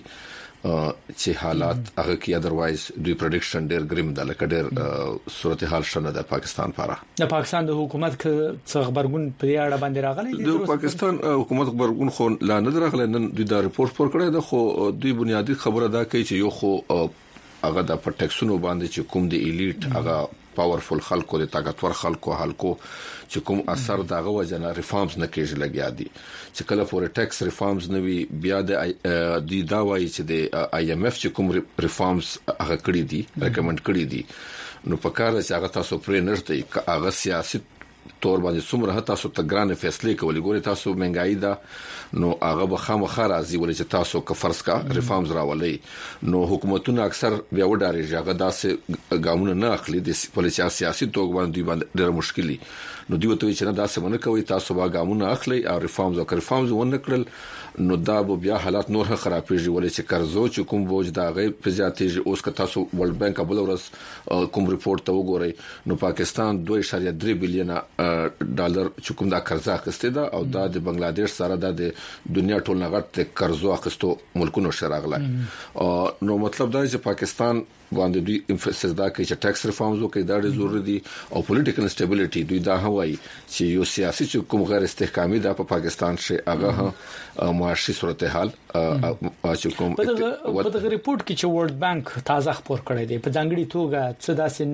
چې حالات هغه کې اذروایز دوی پریډکشن ډېر ګریم ده لکه ډېر صورتحال شنه ده پاکستان لپاره د پاکستان د حکومت څخه خبرګون په اړه باندې راغلی دی د پاکستان حکومت خبرګون خو لا نه راغلی نن دوی دا ریپورت پر کړی ده خو دوی بنیادی خبره ده کوي چې یو خو هغه د پټکسونو باندې چې کوم د ایلیټ هغه پاورفل خلکو د طاقتور خلکو حلقو چې کوم اثر دغه وجنه ریفارمز نه کېږي لګیا دي چې کله فور ټیکس ریفارمز نه وي بیا د دی دا وایي چې د آی ایم اف چې کوم ریفارمز هغه کړی دي ریکمند کړی دي نو په کار چې هغه تاسو پرې نشته هغه سیاسي تور باندې څومره تاسو ته ګران فیصله کوي ګوري تاسو منګای ده نو هغه به خامخا راځي ولې چې تاسو که فرض کا ریفارمز راولي نو حکومتونه اکثر بیا وډاري هغه داسې ګامونه نه اخلي د پولیسي سیاسي توګ باندې باندې ډېر مشکلي نو دوی ته چې نه داسې مونږ کوي تاسو به ګامونه اخلي او ریفارمز او ریفارمز ونه کړل نو دا بیا حالات نور خرابېږي ولې چې قرضو چې کوم بوج دا غي په زیاتېږي اوس که تاسو ورلد بانک ابل ورس کوم ریپورت ته وګورئ نو پاکستان دوه اعشاریه درې بلین ډالر چې کوم دا قرضه اخیسته ده او دا د بنگلاديش سره د دنیا ټول نغټ قرضو اخیستو ملکونو شراغله نو مطلب دا چې پاکستان باندې دوی امفسس دا کوي چې ټیکس ریفارمز وکړي دا ډېر ضروري دي او پولیټیکل سټیبিলিټي دوی دا هوایي چې یو سیاسي چې کوم غیر استحکامي د پاکستان شي هغه معاشي صورتحال چې کوم په دغه ریپورت کې چې ورلد بانک تازه خبر کړی دی په ځانګړي توګه څه داسې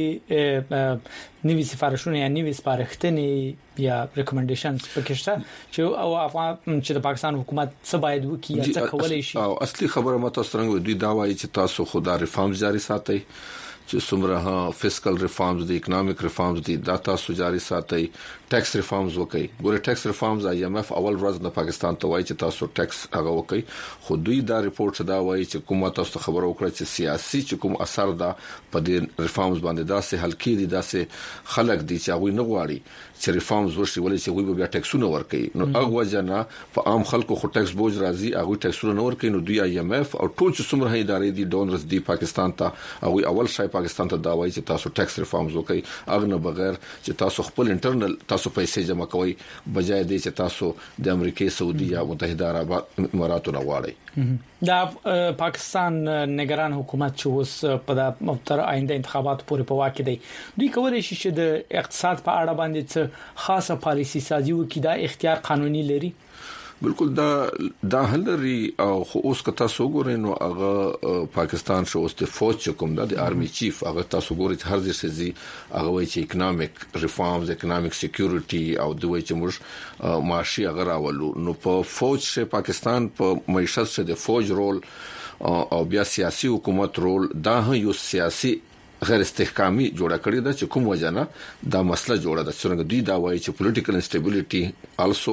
نوي نوي سفارښونه یا نوي سپارښتنې یا ریکمنډیشنز پکې چې او افغان چې د پاکستان حکومت څه باید وکړي یا څه کولای شي او اصلي خبره ماته څنګه دوی دا وایي چې تاسو خدا ریفارمز جاری ساتي چې څومره فسکل ریفارمز دي اکونومیک ریفارمز دي دا تاسو جاری ساتي ټیکس ریفارمز وکړي ګوره ټیکس ریفارمز آی ایم ایف اول ورځ د پاکستان ته وایي چې تاسو ټیکس هغه وکړي خو دوی دا ریپورت دا وایي چې کومه تاسو خبره وکړه چې سیاسي چې کوم اثر دا په دې ریفارمز باندې دا سه حل کړي دا سه خلک دي چې هغه نه غواړي چې ریفارمز وشي ولې چې وي بیا ټیکسونه ورکړي نو هغه وجنه په عام خلکو خو ټیکس بوج راځي هغه ټیکسونه نه ورکړي نو دوی آی ایم ایف او ټول چې څومره ادارې دي ډونرز دي پاکستان ته هغه اول شای پاکستان ته دا وایي چې تاسو ټیکس ریفارمز وکړي هغه نه بغیر چې تاسو خپل انټرنل تاسو پیسې جمع کوي بجای دې چې تاسو د امریکای سعودي یا متحده عرب اماراتو نه غواړي دا پاکستان نگران حکومت چې اوس په د مفتر آینده انتخاباتو پورې په واکه دی دوی کولای شي چې د اقتصاد په اړه باندې څه خاصه پالیسی سازي وکړي دا اختیار قانوني لري بالکل دا دا هلري او خو اوس که تاسو ګورئ نو هغه پاکستان شو اوس د فوج کوم د ارمي چیف هغه تاسو ګورئ هر ځای سي هغه وایي چې اکونومیک ریفارمز اکونومیک سکیورټي او دوی چې موږ معاشي هغه راولو نو په فوج شه پاکستان په معیشت شه د فوج رول او بیا سیاسي حکومت رول دا یو سیاسي غیر استحکامي جوړه کړی دا چې کوم وجنه دا مسله جوړه ده څنګه دوی دا وایي چې پولیټیکل انسټیبিলিټي السو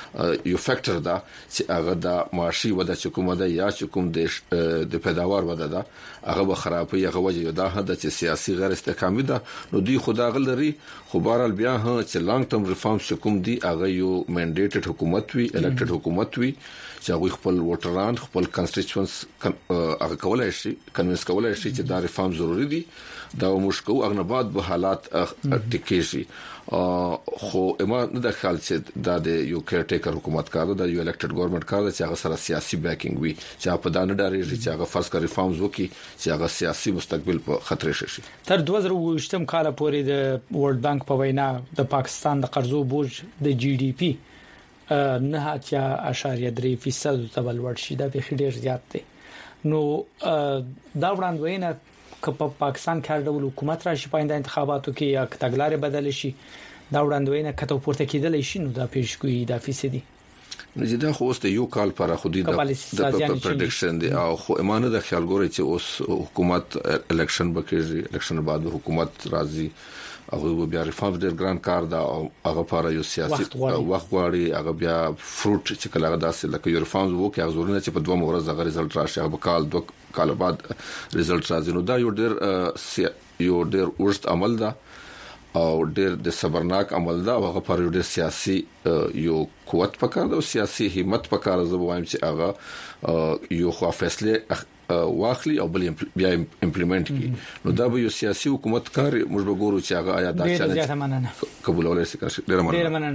یو فیکٹر دا چې هغه د معاشي وده چې کومه ده یا چې کوم د د پیداوار وده ده هغه به خرابې هغه وجه دا ده چې سیاسي غیر استحکامي ده نو دوی خدا غلري خو بهرال بیا ها چې لانګ ټرم ریفارمز کوم دي هغه یو منډیټډ حکومت وي الکټډ حکومت وي چې هغه خپل ووټران خپل کنسټیټوئنټس هغه کولای شي کنوینس کولای شي چې دا ریفارم ضروری دي دا مشکو اغنباد به حالات ټیکيږي خو اما نه د خیال چې دا د یو کېرټیکر حکومت کار ده یو الکټډ ګورنمنت کار ده چې هغه سره سیاسي بیکینګ وي چې په دانه ډارېږي چې هغه فرض کړي ریفارمز وکي چې هغه سیاسي مستقبل په خطر شي تر دوه زره وشتم کال پورې د ورلد بانک په وینا د پاکستان د قرضو بوج د جی ډي پی نه اتیا اشاریه درې فیصد ته بلور شي دا به ډیر زیات دی نو دا وړاندوینه که په پاکستان کې ډول حکومت راشي په آینده انتخاباتو کې یا تګلارې بدل شي دا وړاندوینه کته پورته کېدل شي نو دا پیشګویي دا فیصدي نو دا خو اوس د یو کال پر خودي د پرډکشن دی او خو ایمانه د خیال ګوري چې اوس حکومت الیکشن بکیږي الیکشن بعد حکومت راځي هغه بیا ریفارم ډیر ګران کار دا او هغه لپاره یو سیاسي وخت غواړي هغه بیا فروټ چې کله داسې لکه یو ریفارم وکړي هغه ضروري چې په دوه ورځې هغه رزلټ راشي هغه کال دوه کال بعد رزلټ راځي نو دا یو ډیر یو ډیر ورست عمل ده او ډیر د صبرناک عمل ده هغه پر یو ډیر سیاسي یو قوت پکار ده او سیاسي همت پکار زه وایم چې هغه یو خو فیصله واخلي او بل بیا امپلیمنٹ کی نو دا به یو سیاسي حکومت کار موږ به ګورو چې هغه آیا دا چالش قبول ولر سي کار ډیر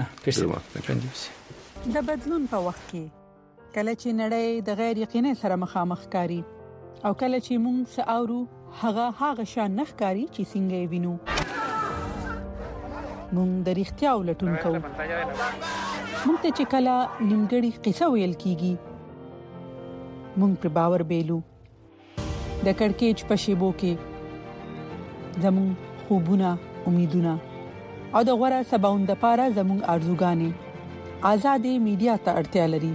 مننه د بدلون په وخت کې کله چې نړۍ د غیر یقیني سره مخامخ کاری او کله چې موږ ساورو هغه هغه شان نخکاری چې څنګه وینو موږ د اړتیا ولټون کوو موږ ته چې کله نیمګړی قصه ویل کیږي موږ پر باور بیلو د کڑکېچ په شیبو کې زمون خوبونه امیدونه او د غوړه سباوند لپاره زمون ارزوګانې آزادې میډیا ته اړتیا لري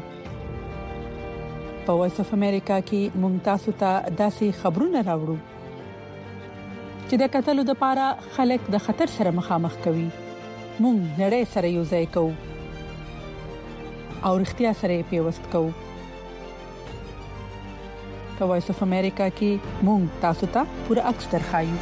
په وایس اف امریکا کې ممتاز ته داسې خبرونه راوړو چې د قتل لپاره خلک د خطر سره مخامخ کوي مونږ نړۍ سره یو ځای کوو او اړتیا سره پیوست کوو په وایس اف امریکا کې مونږ تاسو ته پوره عکس درخایو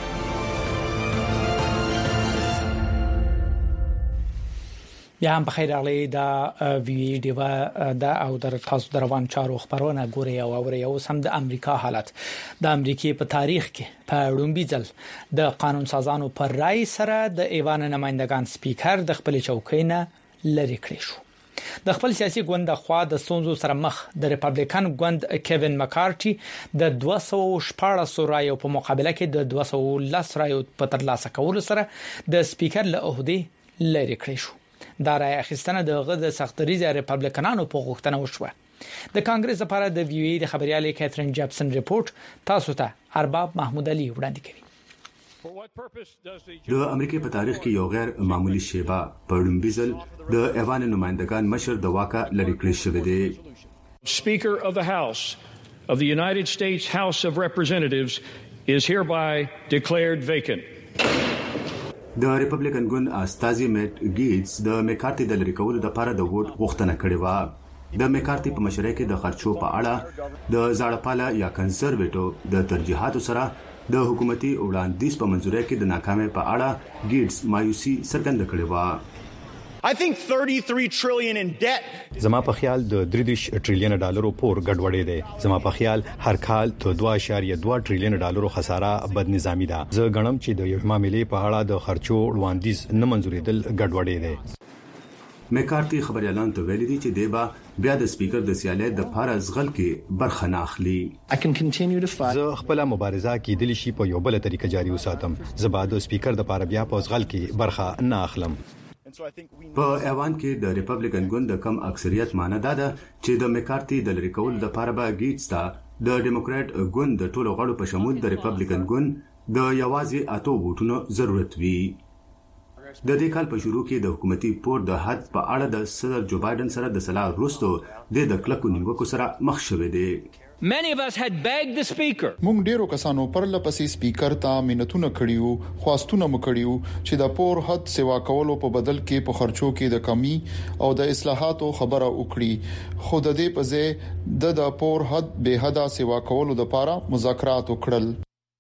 یا هم بخیر اغلی دا ویډیو دا او در تاسو دروان چارو خبرونه ګوري او اوري او سم د امریکا حالت د امریکای په تاریخ کې په لومبي ځل د قانون سازانو پر رای سره د ایوان نمائندگان سپیکر د خپل چوکۍ نه لری کړی شو د خپل سیاسي ګوند د خوا د سونزو سره مخ د ریپابلیکن ګوند کیوین مکارټي د دوه سوه شپږ رایو په مقابله کې د دوه سوه لس رایو په ترلاسه کولو سره د سپیکر له عہده لری کړی شو دا رای اخیستنه د غږ د سختریزه ریپابلیکنانو په غوښتنه وشوه د کانګرس لپاره د وی ای د خبريالې کیترین جابسن ریپورت تاسو ته ارباب محمود علي وړاندې کوي د امریکای په تاریخ کې یو غیر معمولی شیبه په ډومبیزل د ایوان نمائندگان مشر د واکا لری کړی شوی دی. Speaker of the House of the United States House of Representatives is hereby declared vacant. د ریپبلیکن ګوند استازي میټ ګیټس د میکارتي د لری کولو لپاره د ووټ غوښتنه کړې و. د میکارتي په مشرۍ کې د خرچو په اړه د زاړپاله یا کنزرویټو د ترجیحاتو سره د حکومتي وړاندیز په منځوري کې د ناکامۍ په اړه ګیټس مایوسي څرګنده کړې و. I think thirty-three trillion in debt. زما په خیال د درې ټریلیون ډالرو پور ګډوډي دی. زما په خیال هر کال ته دوه اشاریه دوه ټریلیون ډالرو خساره بد نظامی ده. زه غنم چې د یو معاملې په اړه د خرچو وړاندیز نه منځورېدل ګډوډي دی. میکارتي خبريالان ته ویلي دي چې دیبا بیا د سپیکر د سیالۍ د فارز غل کې برخه نه اخلي. زه خپل مبارزه کې دلی شي په یو بل طریقه جاری وساتم. زه به د سپیکر د لپاره بیا په غل کې برخه نه اخلم. په ایوان کې د ریپبلیکن ګوند د کم اکثریت معنی ده چې د میکارتي د لری کول د لپاره به ګیټس ته د ډیموکرات ګوند د ټولو غړو په شمول د ریپبلیکن ګوند د یوازې اته ووټونو ضرورت وي. د دې کال په شروع کې د حکومتي پور د حد په اړه د صدر جو بایدن سره د صلاح وروسته د کلکو نیوکو سره مخ شوه دي. Many of us had begged the speaker. مونږ ډیرو کسانو پر لپسې سپیکر ته مينتونه کړیو خواستونه مکړیو چې د پور حد سیوا کولو په بدل کې په خرچو کې د کمی او د اصلاحاتو خبره وکړي. خو د دې په ځای د د پور حد به حدا سیوا کولو لپاره مذاکرات وکړل.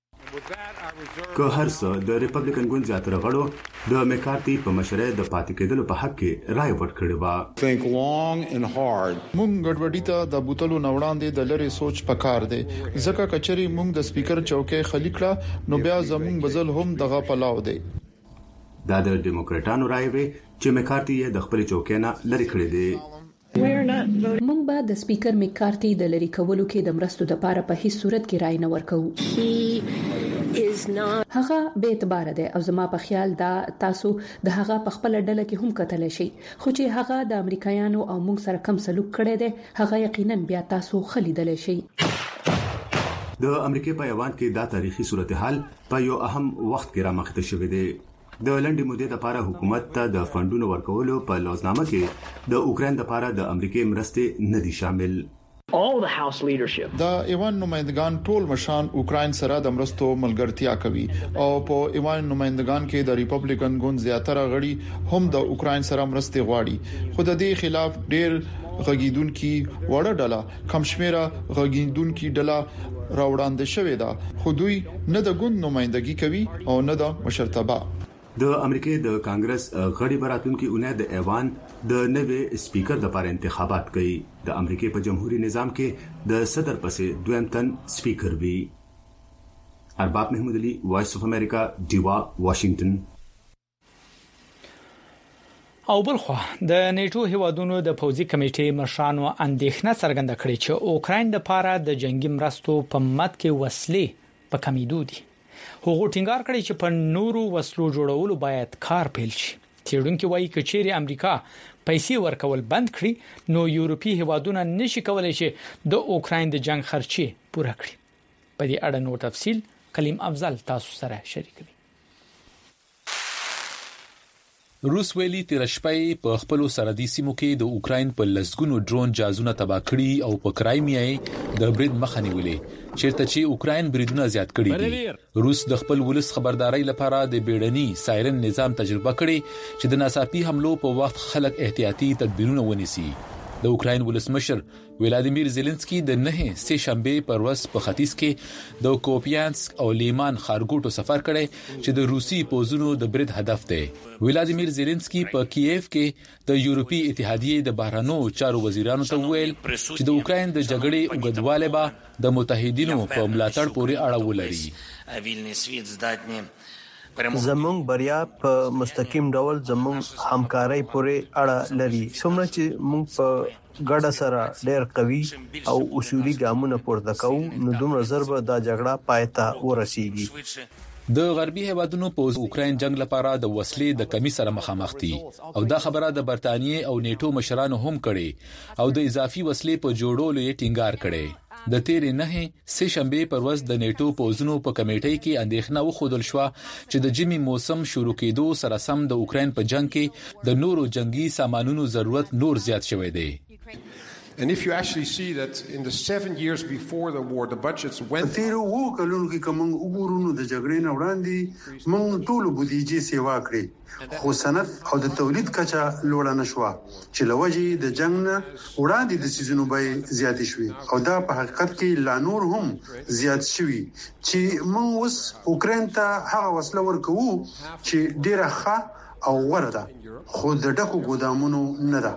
که هر څه د ریپبلیکن ګوند زیاتره غړو د میکارتي په مشرۍ د پاتې کېدلو په حق کې رائے ورکړی و. think long and hard. مونږ ګډوډي ته د بوتلو نوړاندې د لری سوچ پکار دی. ځکه کچري مونږ د سپیکر چوکۍ خلی کړه نو بیا زمونږ بزل هم دغه پلاو دی. دا د ډیموکراټانو رائے وي چې میکارتي یې د خپل چوکۍ نه لری کړی دی. مونږ به د سپیکر میکارتي د لری کولو کې د مرستو د لپاره په هیڅ صورت کې رائے نه ورکوو. هغه به اعتبار ده او زما په خیال دا تاسو د هغه په خپل ډله کې هم کتل شي خو چې هغه د امریکایانو او موږ سره کم سلوک کړی دی هغه یقینا بیا تاسو خلیدل شي. د امریکای په ایوان کې دا تاریخي صورتحال په یو اهم وخت کې رامخته شوې ده. د لنډې مودې لپاره حکومت ته د فندونو ورکولو په لوزنامه کې د اوکرين لپاره د امریکای مرستې نه دي شامل. all the house leadership دا ایوان نمائندگان ټول مشان اوکرين سره د مرستو ملګرتیا کوي او په ایوان نمائندگان کې د ریپبلیکن ګوند زیاتره غړي هم د اوکرين سره مرستې غواړي. خو د دې خلاف ډېر غږیدونکو وړه ډله کمشمیره غږیدونکو ډله راوړاندې شوې ده خو دوی نه د ګوند نمائندګي کوي او نه د مشرتابه. د امریکای د کانګرس غړي براتونکو اونۍ د ایوان د نوې سپیکر د لپاره انتخابات کوي. د امریکای په جمهوریت نظام کې د صدر پسې دویم تن سپیکر وي. ارباب محمود علي وایس اف امریکا دیوا واشنگټن. او بلخوا د نیټو هیوادونو د پوزي کمیټې مشرانو اندېښنه څرګنده کړې چې اوکرين د لپاره د جنگي مرستو په مد کې وسلې په کمیدو دي. هغه ټینګار کړی چې په نورو وسلو جوړولو باید کار پیل شي. تیرونکو وایي چې چیرې امریکا پیسې ورکول بند کړي نو یورپی هیوادونه نشي کولای چې د اوکرين د جنگ خرچي پوره کړي. په دې اړه نور تفصيل کلیم افضل تاسو سره شریکوي. روس ویلي تیر شپه په خپل سرحدي سیمو کې د اوکرين په لسګونو ډرون جازونه تباہ کړي او په کرایمیا د برید مخه نیولې چیرته چې اوکرين بریدونه زیات کړي دي. روس د خپل ولس خبرداري لپاره د بیړني سایرن نظام تجربه کړي چې د ناڅاپي حملو په وخت خلک احتیاطي تدابیرونه ونیسي. د اوکرين ولسمشر ولادیمیر زيلنسکي د نه سه شنبه پر ورځ په ختیځ کې د کوپیانسک او لیمان خارګوټو سفر کړي چې د روسي پوځونو د برید هدف دی. ولادیمیر زيلنسکي په کیف کې د یورپی اتحادیې د بهرانو چارو وزیرانو ته ویل چې د اوکرين د جګړې اوږدواله به د متحدینو په ملاتړ پورې اړه ولري. زموږ بریا په مستقیم ډول زموږ همکارۍ پورې اړه لري. څومره چې موږ په ګډه سره ډېر قوي او اصولي ګامونه پورته کوو نو دومره زر به دا جګړه پای ته ورسیږي. د غربي هیوادونو په اوکرين جنگ لپاره د وسلې د کمی سره مخامخ دي او دا خبره د برتانیې او نیټو مشرانو هم کړي او د اضافي وسلې په جوړولو یې ټینګار کړي. د تیرې نه سه شنبه پر ورځ د نیټو پوزونو په کمیټې کې اندېښنه وښودل شو چې د جمی موسم شروع کېدو سره سم د اوکرين په جنگ کې د نورو جنگي سامانونو ضرورت نور زیات شوی دی. And if you actually see that in the seven years before the war, the budgets went. تیرو وو کلونو کې کوم وګورونو د جګړې نه وړاندې موږ ټول بودیجې سیوا کړې خو صنعت او د تولید کچا لوړه نشوه چې لوجي د جنگ نه وړاندې د سيزونو به زیات شوي او دا په حقیقت کې لا نور هم زیات شوي چې موږ اوس اوکرين ته هغه وسله ورکوو چې ډیره ښه او ورده خو د ډکو ګودامونو نه ده.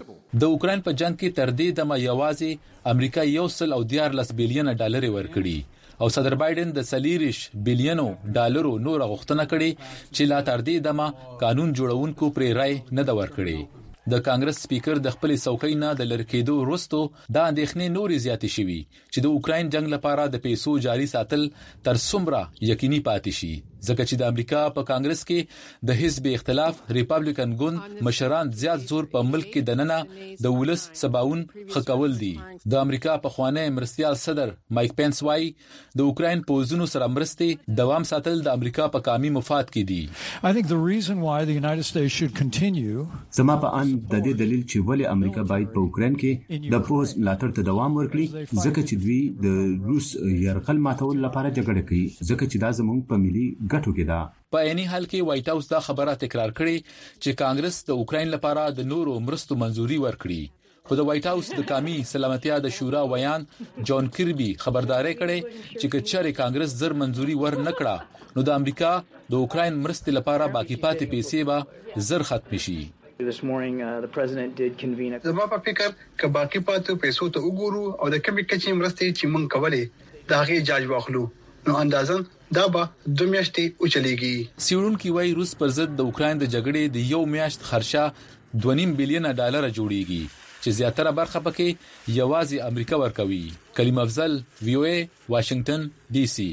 د اوکرين په جنگ کې تر دې دمه یوازې امریکا یو سل او دیارلس بلین ډالر ورکړي او صدر بایدن د سلیریش بلیونو ډالرو نور غوښتنه کړې چې لا تر دې دمه قانون جوړونکو پرې رائے نه دا ورکړي. د کانګرس سپیکر د خپل څوکۍ نه د لړکېدو وروسته د اندېښنې نورې زیاتې شوي چې د اوکرين جنگ لپاره د پیسو جاري ساتل تر څومره یقیني پاتې شي ځکه چې د امریکا په کانګرس کې د حزب اختلاف ریپابلیکن ګوند مشران زیات زور په ملک کې دننه د ولس سباون خکول دي. د امریکا په خوانه مرستيال صدر مایک پینس وايي د اوکرين پوزونو سره مرستې دوام ساتل د امریکا په قومي مفاد کې دي. I think the reason why the United States should continue زما په ان د دې دلیل چې ولې امریکا باید په اوکرين کې د پوز ملاتړ ته دوام ورکړي ځکه چې دوی د روس يرغل ماتول لپاره جګړه کوي ځکه چې دا زموږ په ملي ګټو کې ده. په عیني حال کې وایټ هاوس دا خبره تکرار کړې چې کانګرس د اوکرين لپاره د نورو مرستو منځوري ورکړي خو د وایټ هاوس د قومي سلامتیا د شورا ویان جان کربي خبرداري کړې چې کچره کانګرس زر منځوري ور نکړه نو د امریکا د اوکرين مرستې لپاره باقی پاتې پیسې به زر ختم شي. This morning, uh, the president did convene a... زما په فکر ک باقی پاتې پیسو ته وګورو او د کمی کچې مرستې چې مونږ کولې دا غي جاج واخلو نو اندازن دا به دوه میاشتې اوچلېږي. سیورونکي وای روس پر ضد د اوکرين د جګړې د یو میاشت خرچه دوه نیم بلین ډالر جوړیږي چې زیاتره برخه پکې یوازې امریکا ورکوي. کلیم افضل وی او ای واشنگټن ډي سي.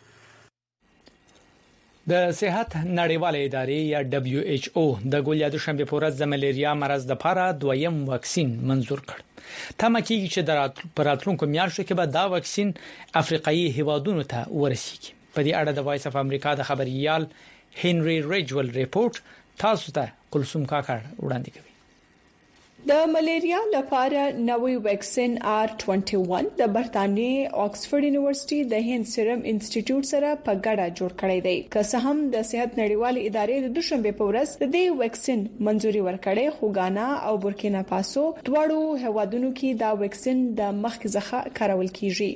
د صحت نړیواله ادارې یا دبليو ایچ او د ګولیا د شنبه پورز د ملیریا مرض د لپاره دویم واکسین منزور کړ. تمه کیږي چې د پراتلونکو میاشتو کې به دا واکسین افریقایي هیوادونو ته ورسیږي. په دې اړه د وایس اف امریکا د خبريال هنري ریجول ریپورت تاسو ته کلثوم کاکړ وړاندې کوي. د ملیریا لپاره نوې ویکسین آر اکیس د برتانیې آکسفورد یونیورسيټي د هند سیرم انسټیټیوټ سره په ګډه جوړ کړی دی. که څه هم د صحت نړیوالې ادارې د دوشنبه په ورځ د دې ویکسین منځوري ورکړې خو غانا او بورکینا فاسو دواړو هوادونو کې دا ویکسین د مخکې ځخه کارول کیږي.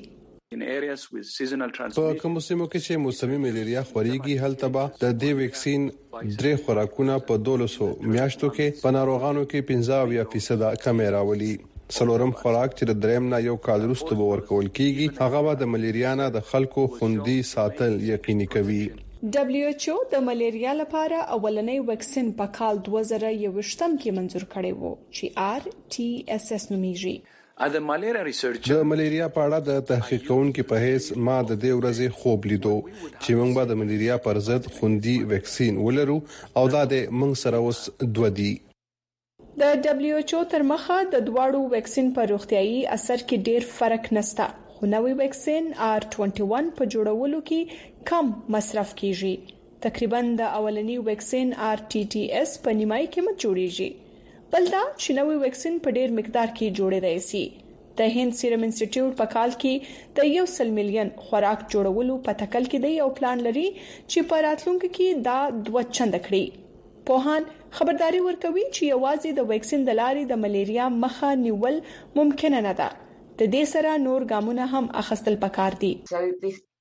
په کوم سیمو کې چې موسمي ملیریا خوريږي هلته به د دې ویکسین درې خوراکونه په دولسو میاشتو کې په ناروغانو کې پنځه فیصد کمی راولي. څلورم خوراک چې د دریم نه یو کال وروسته به ورکول کیږي هغه به د ملیریا نه د خلکو خوندي ساتل یقیني کوي. دبليو ایچ او د ملیریا لپاره اولنۍ ویکسین په کال دوه زره یوویشتم کې منځور کړی وو چې آر ټي اس اس نومیږي. د ملیریا په اړه د تحقیق کوونکو په هیڅ ما د دې ورځې خوب لیدو چې موږ به د ملیریا پر ضد خوندي ویکسین ولرو او دا د موږ سره اوس دوه دي. د دبليو ایچ او تر مخه د دواړو ویکسین په روغتيایي اثر کې ډیر فرق نشته خو نوې ویکسین آر اکیس په جوړولو کې کم مصرف کیږي. تقریبا د اولنی ویکسین آر ټي ټي اس په نیمای کې مت جوړیږي. بلدا چې نوې ویکسین په ډیر مقدار کې جوړېدای شي. د هند سیرم انسټیټیوټ په کال کې د یو سل میلیون خوراک جوړولو په تکل کې دی او پلان لري چې په راتلونکو کې دا دوه چند کړي. پوهان خبرداري ورکوي چې یوازې د ویکسین د لارې د ملیریا مخه نیول ممکن نه ده. د دې سره نور ګامونه هم اخیستل پکار دي.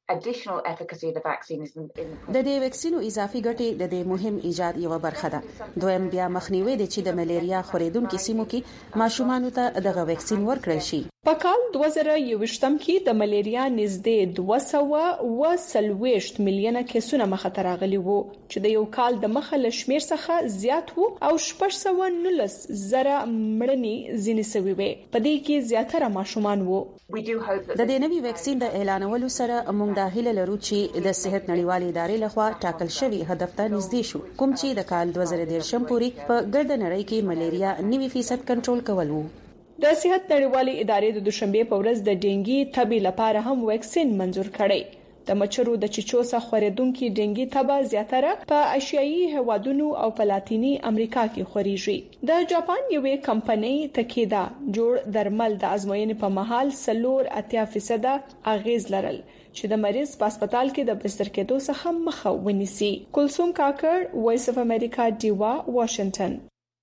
additional efficacy of the vaccine is in, in د دې ویکسینو اضافي ګټې د دې مهم ایجاد یو برخه ده. دویم بیا مخنیوي د چې د ملیریا خورېدونکو سیمو کې ماشومان ته دغه ویکسین ورکړل شي. په کال دوه زره یوویشتم کې د ملیریا نږدې دوه سوه اووه څلوېښت میلیونه کیسونه مخه راغلي وو چې د یو کال د مخه له شمیر څخه زیات وو او شپږ سوه نولس زره مړني ځینې سوي وي. په دې کې زیاتره ماشومان وو. د دې نوي ویکسین د اعلانولو سره موږ د هیله لرو چې د صحت نړیوالې ادارې لخوا ټاکل شوی هدف ته نږدې شو، کوم چې د کال دوه زره دیرشم پورې په ګرد نړۍ کې ملیریا نوي فیصد کنټرول کول وو. د صحت نړیوالې ادارې د دوشنبه په ورځ د ډینګي تبي لپاره هم ویکسین منزور کړی. د مچرو د چیچو څخه خورېدونکو ډینګي تبه زیاتره په ایشیایي هوادونو او په لاتینی امریکا کې خوريږي. د جاپان یوې کمپنۍ تکیدا جوړ درمل د ازموینې په محل سلور اتیا فیصد اغیز لرل چې د مریض په هسپتال کې د بستر کېدو څخه مخه ونیسي. کلثوم کاکړ، وایس اف امریکا، ډیوا، واشنگټن.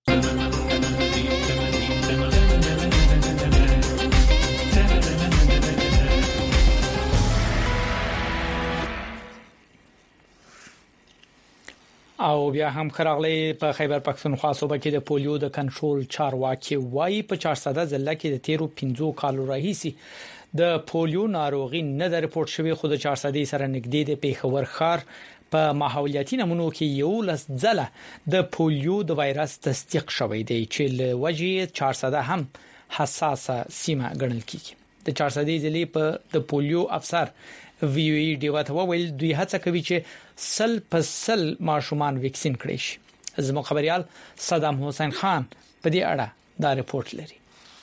او بیا هم خراغلی په خیبر پښتونخوا صوبه کې د پولیو د کنټرول چارواکي وایي په چهارصد ضلع کې د تیرو پنځو کالو راهیسي د پولیو ناروغي نه د ریپورت شوی خو د چهارصد سره نږدې د پیښور ښار په ماحولیاتي نمونو کې یو لس ځله د پولیو د وایرس تصدیق شوی دی چې له وجې چهارصد هم حساسه سیمه ګڼل کیږي. د چهارصد ضلع په د پولیو افسر وی وی ډیوا ته ویل دوی هڅه کوي چې سل په سل ماشومان ویکسین کړي شي. زموږ خبريال صدام حسین خان په دې اړه دا ریپورت لري.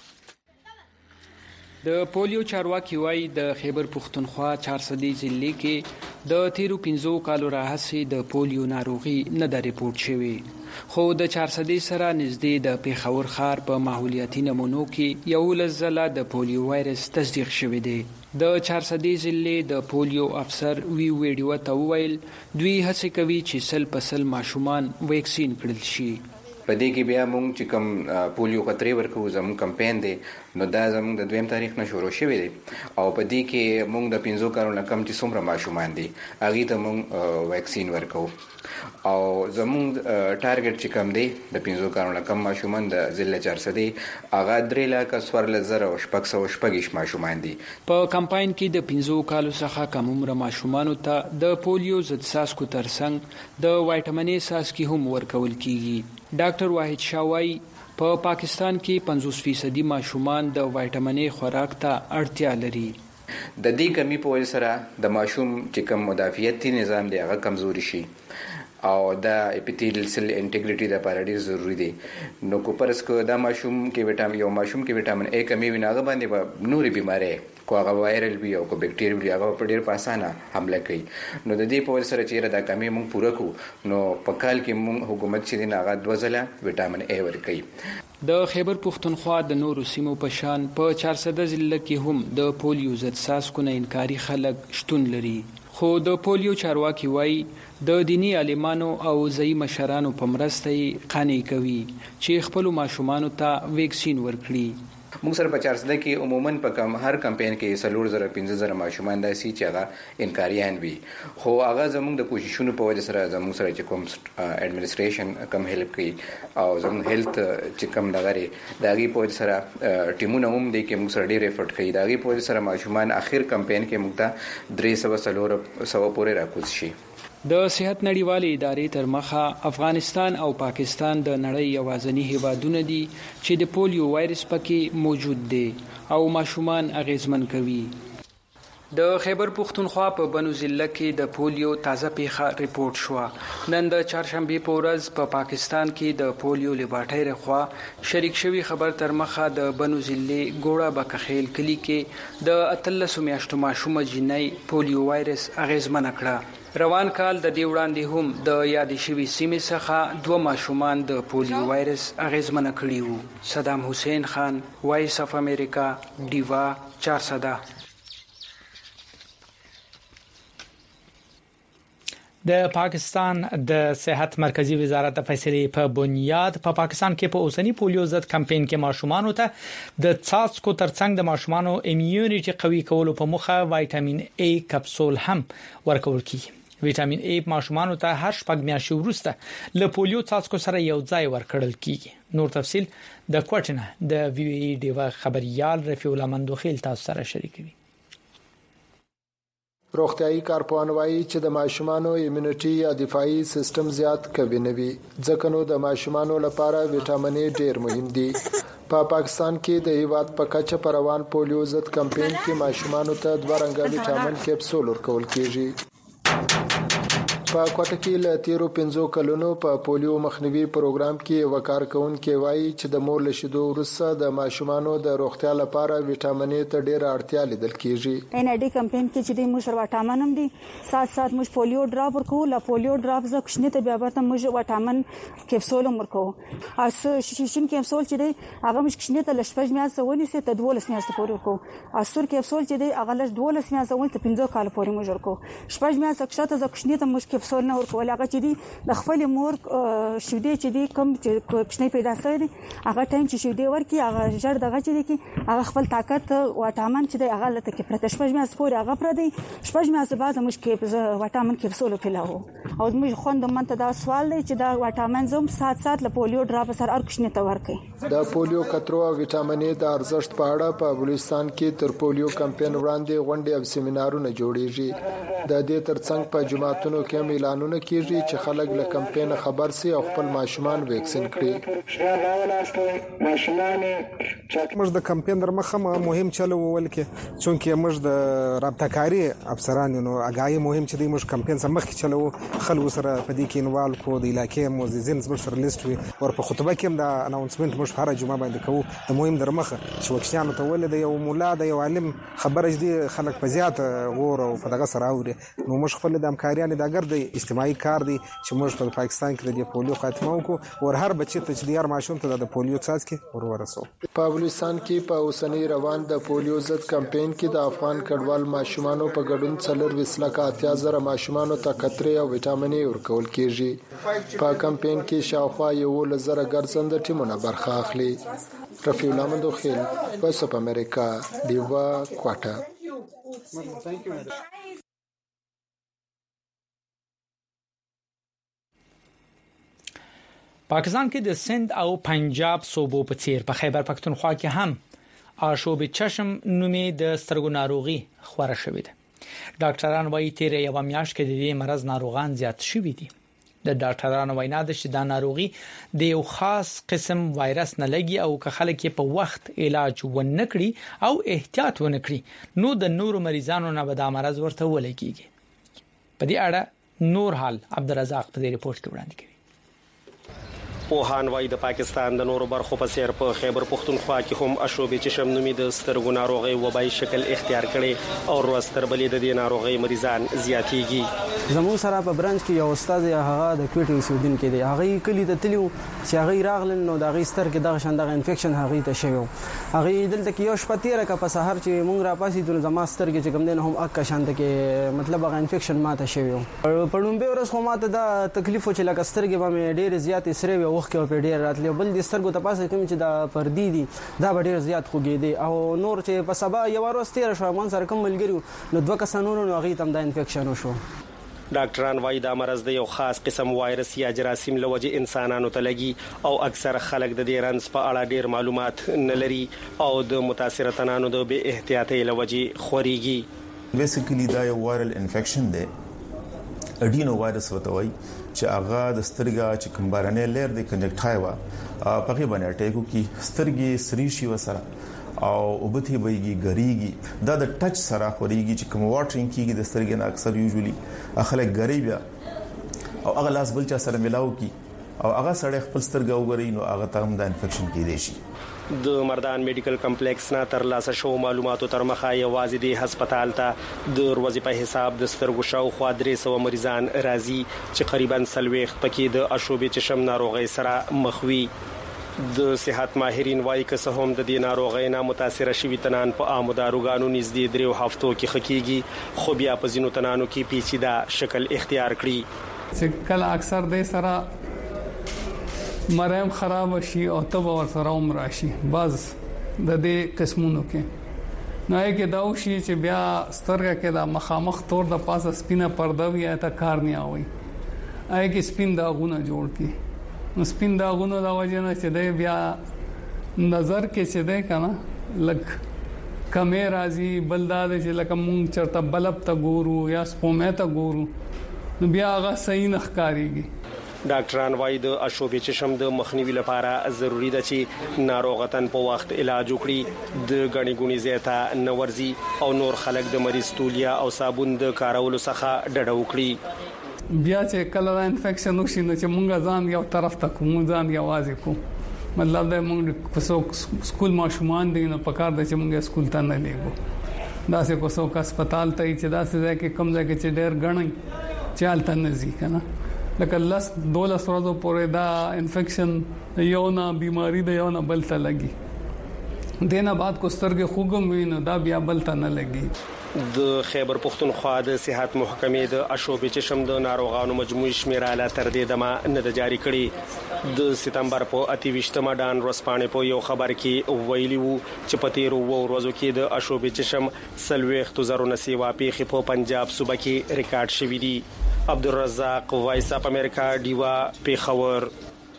د پولیو چارواکي وایي د خیبر پښتونخوا چهارصد ضلع کې د تیرو پنځو کالو راهیسې د پولیو ناروغي نه د ریپورت شوی خو د چهارصد سره نږدې د پیښور ښار په ماحولیاتي نمونو کې یو لزله د پولیو وایرس تصدیق شوی دی. د چهارصد ضلع د پولیو افسر وی ویډیو ته ویل دوی هڅه کوي چې سل په سل ماشومان ویکسین کړل شي. په دې کې بیا موږ چې کوم پولیو خطرې ورکو زموږ کمپاین دی نو دا زموږ د دویم تاریخ نه شروع شوی دی او په دې کې موږ د پنځو کارونو نه کم چې څومره ماشومان دي هغه ته موږ ویکسین ورکو او زموږ ټارګټ چې کم دی د پنځو کارونو نه کم ماشومان د ضلع چهارصد هغه درې لکه څوارلس زره او شپږ سوه شپږ ماشومان دي. په کمپاین کې د پنځو کالو څخه کم عمر ماشومان ته د پولیو ضد څاڅکو ترڅنګ د وایټامین ای څاڅکي هم ورکول کیږي. ډاکټر واحد شاوای په پا پاکستان کې پنځوس فیصد ماشومان د وایټامین ای خوراک ته اړتیا لري. د دې کمی په وجه سره د ماشوم چې کوم مدافعتي نظام دی هغه کمزوري شي او د اپیتیلیل سیل انټیګریټي د لپاره ډیر ضروری دی. نو کو پرس کو د ماشوم کې وټامین یو ماشوم کې وټامین ای کمی ویناغه باندې به نوري بيمارۍ کو هغه وایرل وي او کو بکټیریل وي هغه په ډیر په اسانه حمله کوي. نو د دې په وجه سره چې دا کمی مونږ پوره کو نو په کال کې مونږ حکومت چې دی هغه دوه ځله وټامین ای ورکوي. د خیبر پښتونخوا د نورو سیمو په شان په چهارصد ضلع کې هم د پولیو ضد څاڅکو نه انکاري خلک شتون لري خو د پولیو چارواکي وایي د دینی عالمانو او ځای مشرانو په مرسته قانع کوي چې خپل ماشومان ته ویکسین ورکړي. موږ سره په چهارصد کې عموما په کم هر کمپاین کې سلور زره پنځه زره ماشومان داسي چې هغه انکاریان وي خو هغه زموږ د کوششونو په وجه سره زموږ سره چې کوم اډمنستریشن کم هیلپ کوي او زموږ هیلث چې کم دغه داغي په وجه سره ټیمونه هم دي کې موږ سره ډیر افورت کوي. داغي په وجه سره ماشومان اخر کمپاین کې موږ ته درې سوه سلور سوه پورې راکوز شي. د صحت نړیوالې ادارې تر مخه افغانستان او پاکستان د نړۍ یوازینی هیوادونه دي چې د پولیو وایرس پکې موجود دي او ماشومان اغیزمن کوي. د خیبر پښتونخوا په بنو ضلع کې د پولیو تازه پیښه ریپورت شو. نن د چهارشنبه په ورځ په پا پاکستان کې د پولیو لیبارټری رخوا شریک شوی خبر تر مخه د بنو ضلع ګوړه بکخیل کلی کې د اتلس میاشتو ماشوم جنۍ پولیو وایرس اغیزمن کړه. روان کال د دې وړاندې هم د یادې شوی سیمې څخه دوه ماشومان د پولیو وایرس اغیزمن کړي وو. صدام حسین خان، وایس اف امریکا، ډیوا، چهارصد. د پاکستان د صحت مرکزی وزارت د فیصلې په بنیاد په پا پاکستان کې په اوسنی پولیو ضد کمپاین کې ماشومان ته د څاڅکو ترڅنګ د ماشومان امیونټي قوي کولو په مخه وټامین ای کپسول هم ورکول کیږي. وټامین ای ماشومان ته هر شپږ میاشتې وروسته له پولیو څاڅکو سره یو ځای ورکړل کیږي. نور تفصيل د کوټنه د وی ای ډیوا خبريال رفیع الله مندوخیل تاسو سره شریکوي. روغتیايي کارپوهان وایي چې د ماشومانو ایمونټي یا دفاعي سیستم زیات قوي نه وي، ځکه نو د ماشومانو لپاره وټامین ډیر مهم دي. په پا پاکستان کې د هیواد په کچه پر روان پولیو ضد کمپاین کې ماشومانو ته دوه رنګه وټامین کپسول ورکول کیږي. په کوټه کې له تیرو پنځو کلونو په پولیو مخنیوي پروګرام کې وکارکون کې وایي چې د مور له شیدو وروسته د ماشومانو د روغتیا لپاره وټامین ته ډېر اړتیا لیدل کیږي. ان ډي کمپاین کې چې د موږ وټامین هم دي سات سات موږ پولیو ډراپ ورکو، لا پولیو ډراپ ز کوښنه ته بیا ورته موږ وټامین کپسول ورکو. اس شیشین کپسول چې دی هغه موږ کوښنه ته لښپج میاشتې ونیسه ته دولس میاشتې پورې ورکو. اسور کپسول چې دی هغه لښ دولس میاشتې ونیسه پنځه کال پورې موږ ورکو. شپږ میاشتې کښته ز کوښنه ته موږ کپسول نه ورکول. هغه چې دی د خپل مور شیدې چې دی کوم چې کوښنه پیدا شوی دی هغه ټایم چې شیدې ورکی هغه جړ دغه چې دی کی هغه خپل طاقت وټامین چې دی هغه لته کې پرته شپږ میاشتې پورې هغه پر دی شپږ میاشتې بعد موږ کې وټامین کپسول پیلاو. او موږ خوند منته دا سوال دی چې دا وټامین زم سات سات له پولیو ډراپ سره ار کوښنه ته ورکي. د پولیو کترو او وټامین د ارزښت په اړه په بلوچستان کې تر پولیو کمپاین وړاندې غونډې او سیمینارونه جوړیږي. د دې ترڅنګ په جماعتونو کې اعلانونه کیږي چې خلک له کمپاین خبر سي او خپل ماشومان ویکسین کړي. موږ د کمپاین در مخه مهم چلو ول کې چونکه موږ د رابطه کاری افسرانو نو اگاهي مهم چې د موږ کمپاین سره مخ کې چلو خلکو سره په دې کې انوال کو د علاقې موززین زموږ سره لیست وي ور په خطبه کې د اناونسمنت موږ هر جمعه باندې کوو. د مهم در مخه چې وکشانو ته ول د یو مولا د یو عالم خبره دي خلک په زیات غور او په دغه سره اوري. نو موږ خپل د همکاریان د اگر د اجتماعي کار دی چې موږ په پاکستان کې د پولیو خاتمه وکړو ور هر بچی ته چې د یار ماشوم ته د پولیو څاڅکي ور ورسو. په بلوچستان کې په اوسنی روان د پولیو ضد کمپاین کې د افغان کډوال ماشومانو په ګډون څلور وسلکه اتیا زره ماشومانو ته کتري او وټامین ورکول کیږي. په کمپاین کې شاوخوا یو لزر ګرځند ټیمونه برخه اخلي. رفیع الله مندوخیل وایس اف امریکا دیوا کوټه. پاکستان کې د سند او پنجاب صوبو په څیر په خیبر پختونخوا کې هم آشوب چشم نومې د سترګو ناروغي خوره شوې ده. ډاکټران وايي تیر یو میاشت کې د دې مرز ناروغان زیات شوي دي. د ډاکټرانو وینا ده چې دا ناروغي د یو خاص قسم وایرس نه لګي او که خلک په وخت علاج ونکړي او احتیاط ونکړي نو د نورو مریضانو نه به دا مرز ورته ولګيږي. په دې اړه نور حال عبدالرزاق په دې ریپورت کې وړاندې کوي. پوهان وايي د پاکستان د نورو برخو په څیر په خیبر پختونخوا کې هم آشوب چشم نومي د سترګو ناروغي وبای شکل اختیار کړي او ورستر بلې د دې ناروغي مریضان زیاتېږي. زموږ سره په برانچ کې یو استاد هغه د کوټي سودین کې دی هغه کلی ته تلو چې هغه راغلل نو د هغه سترګې دغه شاندغه انفیکشن هغه ته شوی هغه دلته کې یو شپه تیر کا په سحر چې مونږ را پاسې د زما سترګې چې کوم دین هم اکا شانت کې مطلب هغه انفیکشن ماته شوی په لومبه ورځ خو ماته دا تکلیف چې لکه سترګې باندې ډېر زیات سره وخت کې په ډېر راتلی بل د سترګو ته پاسه کوم چې دا پردي دي دا ډېر زیات خوګېدي او نور چې په سبا یو ورځ تیر شو مان سره کوم ملګری نو دوه کسانو نو هغه تم دا انفیکشن وشو. ډاکټران وايي دا مرض د یو خاص قسم وایرس یا جراثیم لوجه انسانانو ته لګي او اکثر خلک د دې رنځ په اړه ډېر معلومات نه لري او د متاثره تنانو د بے احتیاطۍ لوجه خوريږي. بیسیکلی دا یو وایرل انفیکشن دی اډینو وایرس وتوي چې هغه د سترګې چې کمبارنه لیر د کنجکټایوا په غي باندې اٹیکو کی سترګې سری شي وسره او وبته ویږي غریږي دا د ټچ سره خوريږي چې کوم واټرینګ کیږي د سترګې نه اکثر یوزولي اخله غری بیا او هغه لاس بل چا سره ملاو کی او هغه سړی خپل سترګې وګوري نو هغه ته هم د انفیکشن کیدی شي. د مردان میډیکل کمپلیکس نه تر لاسه شو معلوماتو تر مخه یوازې د هسپتال ته د ورځې په حساب د سترګو شاوخوا درې سوه مریضان راځي چې قریبا سلويخت پکې د آشوب چشم ناروغي سره مخ وي. د صحت ماهرین وايي که څه هم د دې ناروغۍ نه متاثر شوي تنان په عامو داروګانو نږدې دریو هفتو کې خکېږي خو بیا په ځینو تنانو کې پیچیده شکل اختیار کړي چې کله اکثر د سره مریم خراب شي او تب ور سره عمر شي باز د دې قسمونو کې نه کې دا وشي چې بیا سترګه کې دا مخامخ تور د پاسه سپینه پرده وي تا کار نه اوي آی کې سپین داغونه جوړ کی نو سپین داغونه دا وجه نه چې دی بیا نظر کې چې دی کنه لک کمه راځي بلداد چې لکه مونږ چرته بلب ته ګورو یا سپومه ته ګورو نو بیا هغه صحیح نخکاریږي ډاکټران وايي د اشوبې چشم د مخنیوي لپاره ضروری ده چې ناروغتن په وخت علاج وکړي د غني غوني زیاته نورزي او نور خلک د مریض تولیا او صابون د کارولو څخه ډډه وکړي بیا چې کله دا انفیکشن وشي نو چې مونږ ځان یو طرف ته کوم ځان یوازې کو مطلب دا مونږ کوڅو سکول ماشومان دي نو پکار د چې مونږ سکول ته نه لیږو دا سه کوڅو کا هسپتال ته چې دا سه ځکه کم ځکه چې ډېر غني چالت نه زی کنه لکه لاس دولس ورځې پورې دا انفیکشن یو نه بیماری د یو نه بل ته لګي دینه بعد کو سترګې خوګم ویني دا بیا بل ته نه لګي د خیبر پختونخوا د صحت محکمې د اشوبې چشم د ناروغانو مجموعي شمیراله تر دې دمه نه جاری کړي د سپتمبر په اتیوشتمه ډان ورسپانې په یو خبر کې ویلي وو چې په تیر وو ورځو کې د اشوبې چشم سلويخت زرو نسیوا پیخي په پنجاب صوبه کې ریکارډ شوی دی عبدالرزاق وایس اپ امریکا دیوا پیښور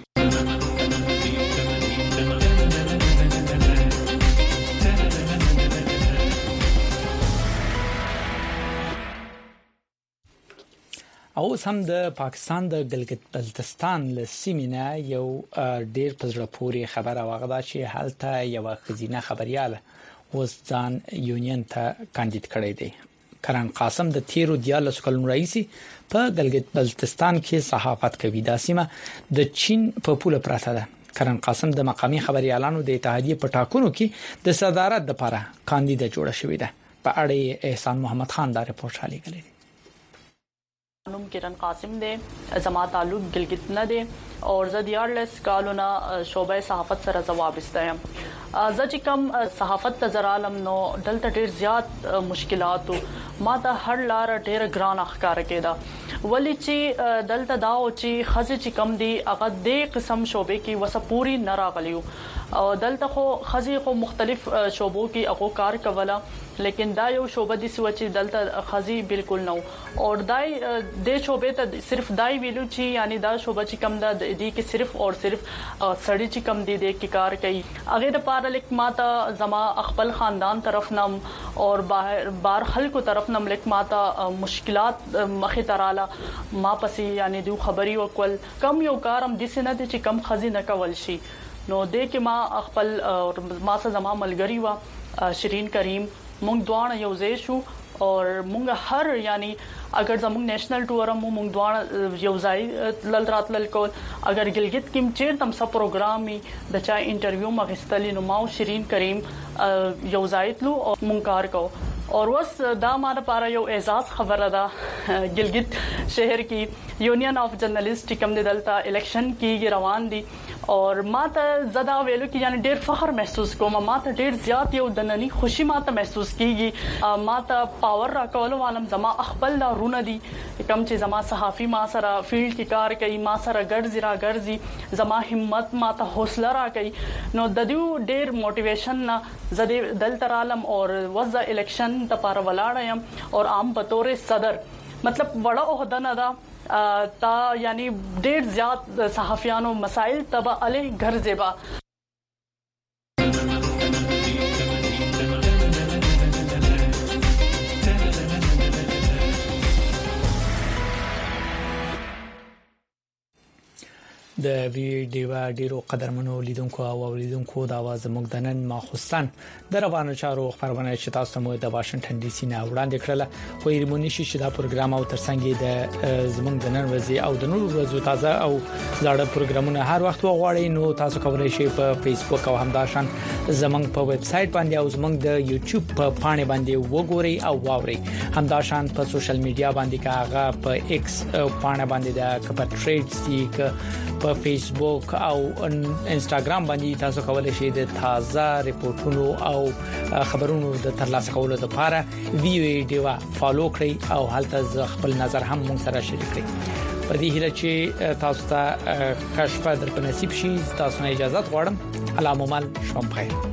او هم د پاکستان د ګلګت بلتستان له سیمینه یو ډیر پزړه پوري خبره واغدا چې حالته یو خزینه خبرياله وستان یونین ته کاندید کړی دی کرن قاسم د تیرو دیالس کلن رئیسي په ګلګت بلتستان کې صحافت کوي د سیمه د چین په پوله پراته ده کرن قاسم د مقامی خبريالانو د اتحادیه په ټاکنو کې د صدارت لپاره کاندید جوړ شوی ده په اړه احسان محمد خان دا رپورټ حالي کړی نوم کرن قاسم دے زما تعلق گلگت نه دے اور زدیارلس کالونا شعبہ صحافت سره وابسته یم زه چې کوم صحافت ته زرالم نو دلته ډیر زیات مشکلات ما ته هر لار ډیر ګران اخکار کېده ولی چې دلته دا او چې خزه چې کم دی هغه د قسم شعبې کې وسه پوری نه راغلیو او دلته خو خزي خو مختلف شعبو کې هغه کار کوله لیکن دا یو شعبه دي چې دلته خزي بالکل نو اور دای د شعبې ته صرف دای ویلو چې یعنی دا شعبه چې کم دا دی کې صرف اور صرف سړی چې کم دی د کې کار کوي هغه د پاره لیک ماته زما خپل خاندان طرف نم اور بهر بار خلکو طرف نم لیک ماته مشکلات مخه تراله ما پسې یعنی دی خبري وکول کم یو کارم د سینه دي چې کم خزي نه کول شي نو د کې ما خپل ما سره زما ملګری وا شیرین کریم مونږ دوه یو ځای شو اور مونږ هر یعنی اگر زموږ نېشنل ټور مو مونږ دوه یو ځای لل راتل کول اگر ګلګت کې چیر تم سب پروګرامي د چا انټرویو مغستلی نو ما شیرین کریم یو ځای تلو او مونږ کار کو اور وس دا مار پاره یو اعزاز خبره ده ګلګت شهر کې یونین اف جرنالست کوم د دلتا الیکشن کې روان دي اور ماته زدا ویلو کې یعنی ډیر فخر محسوس کوم ماته ډیر زیات یو دننی خوشي ماته محسوس کیږي ماته پاور راکول عالم زما خپل لا رونه دي کم چې زما صحافي ما سره فیلډ کې کار کوي ما سره ګرځي را ګرځي زما همت ماته حوصله را کوي نو د دې ډیر موټیویشن نه زده دلته عالم اور وزه الیکشن ته پاره ولاړم اور عام په تور صدر مطلب وړه عہده نه دا تا یعنی ډیر زیات صحافیانو مسائل تبا علی گھر زیبا د ویډیو ډیرو قدرمنو لیدونکو او اوریدونکو د आवाज مقدنن ماخصن د روانو چارو خبرونه چې تاسو مو د واشنگټن ډي سي نه وړاندې کړل خو یې مونږ شي چې دا پروګرام او ترڅنګ د زمونږ د نن ورځې او د نورو ورځو تازه او زاړه پروګرامونه هر وخت وغواړئ نو تاسو کولی شئ په فیسبوک او همداشان زمونږ په ویب سټ باندې او زمونږ د یوټیوب په پاڼه باندې وګورئ او واورئ همداشان په سوشل میډیا باندې کاغه په ایکس پاڼه باندې د کپټریټ سیک په په فیسبوک او انستګرام باندې تاسو کولی شئ د تازه ریپورتونو او خبرونو د ترلاسه کولو لپاره ویډیو فالو کړئ او هلته خپل نظر هم موږ سره شریک کړئ. په دې هیله چې تاسو ته کشف در په نصیب شي تاسو نه اجازه غواړم. علامه مال شوم بخیر.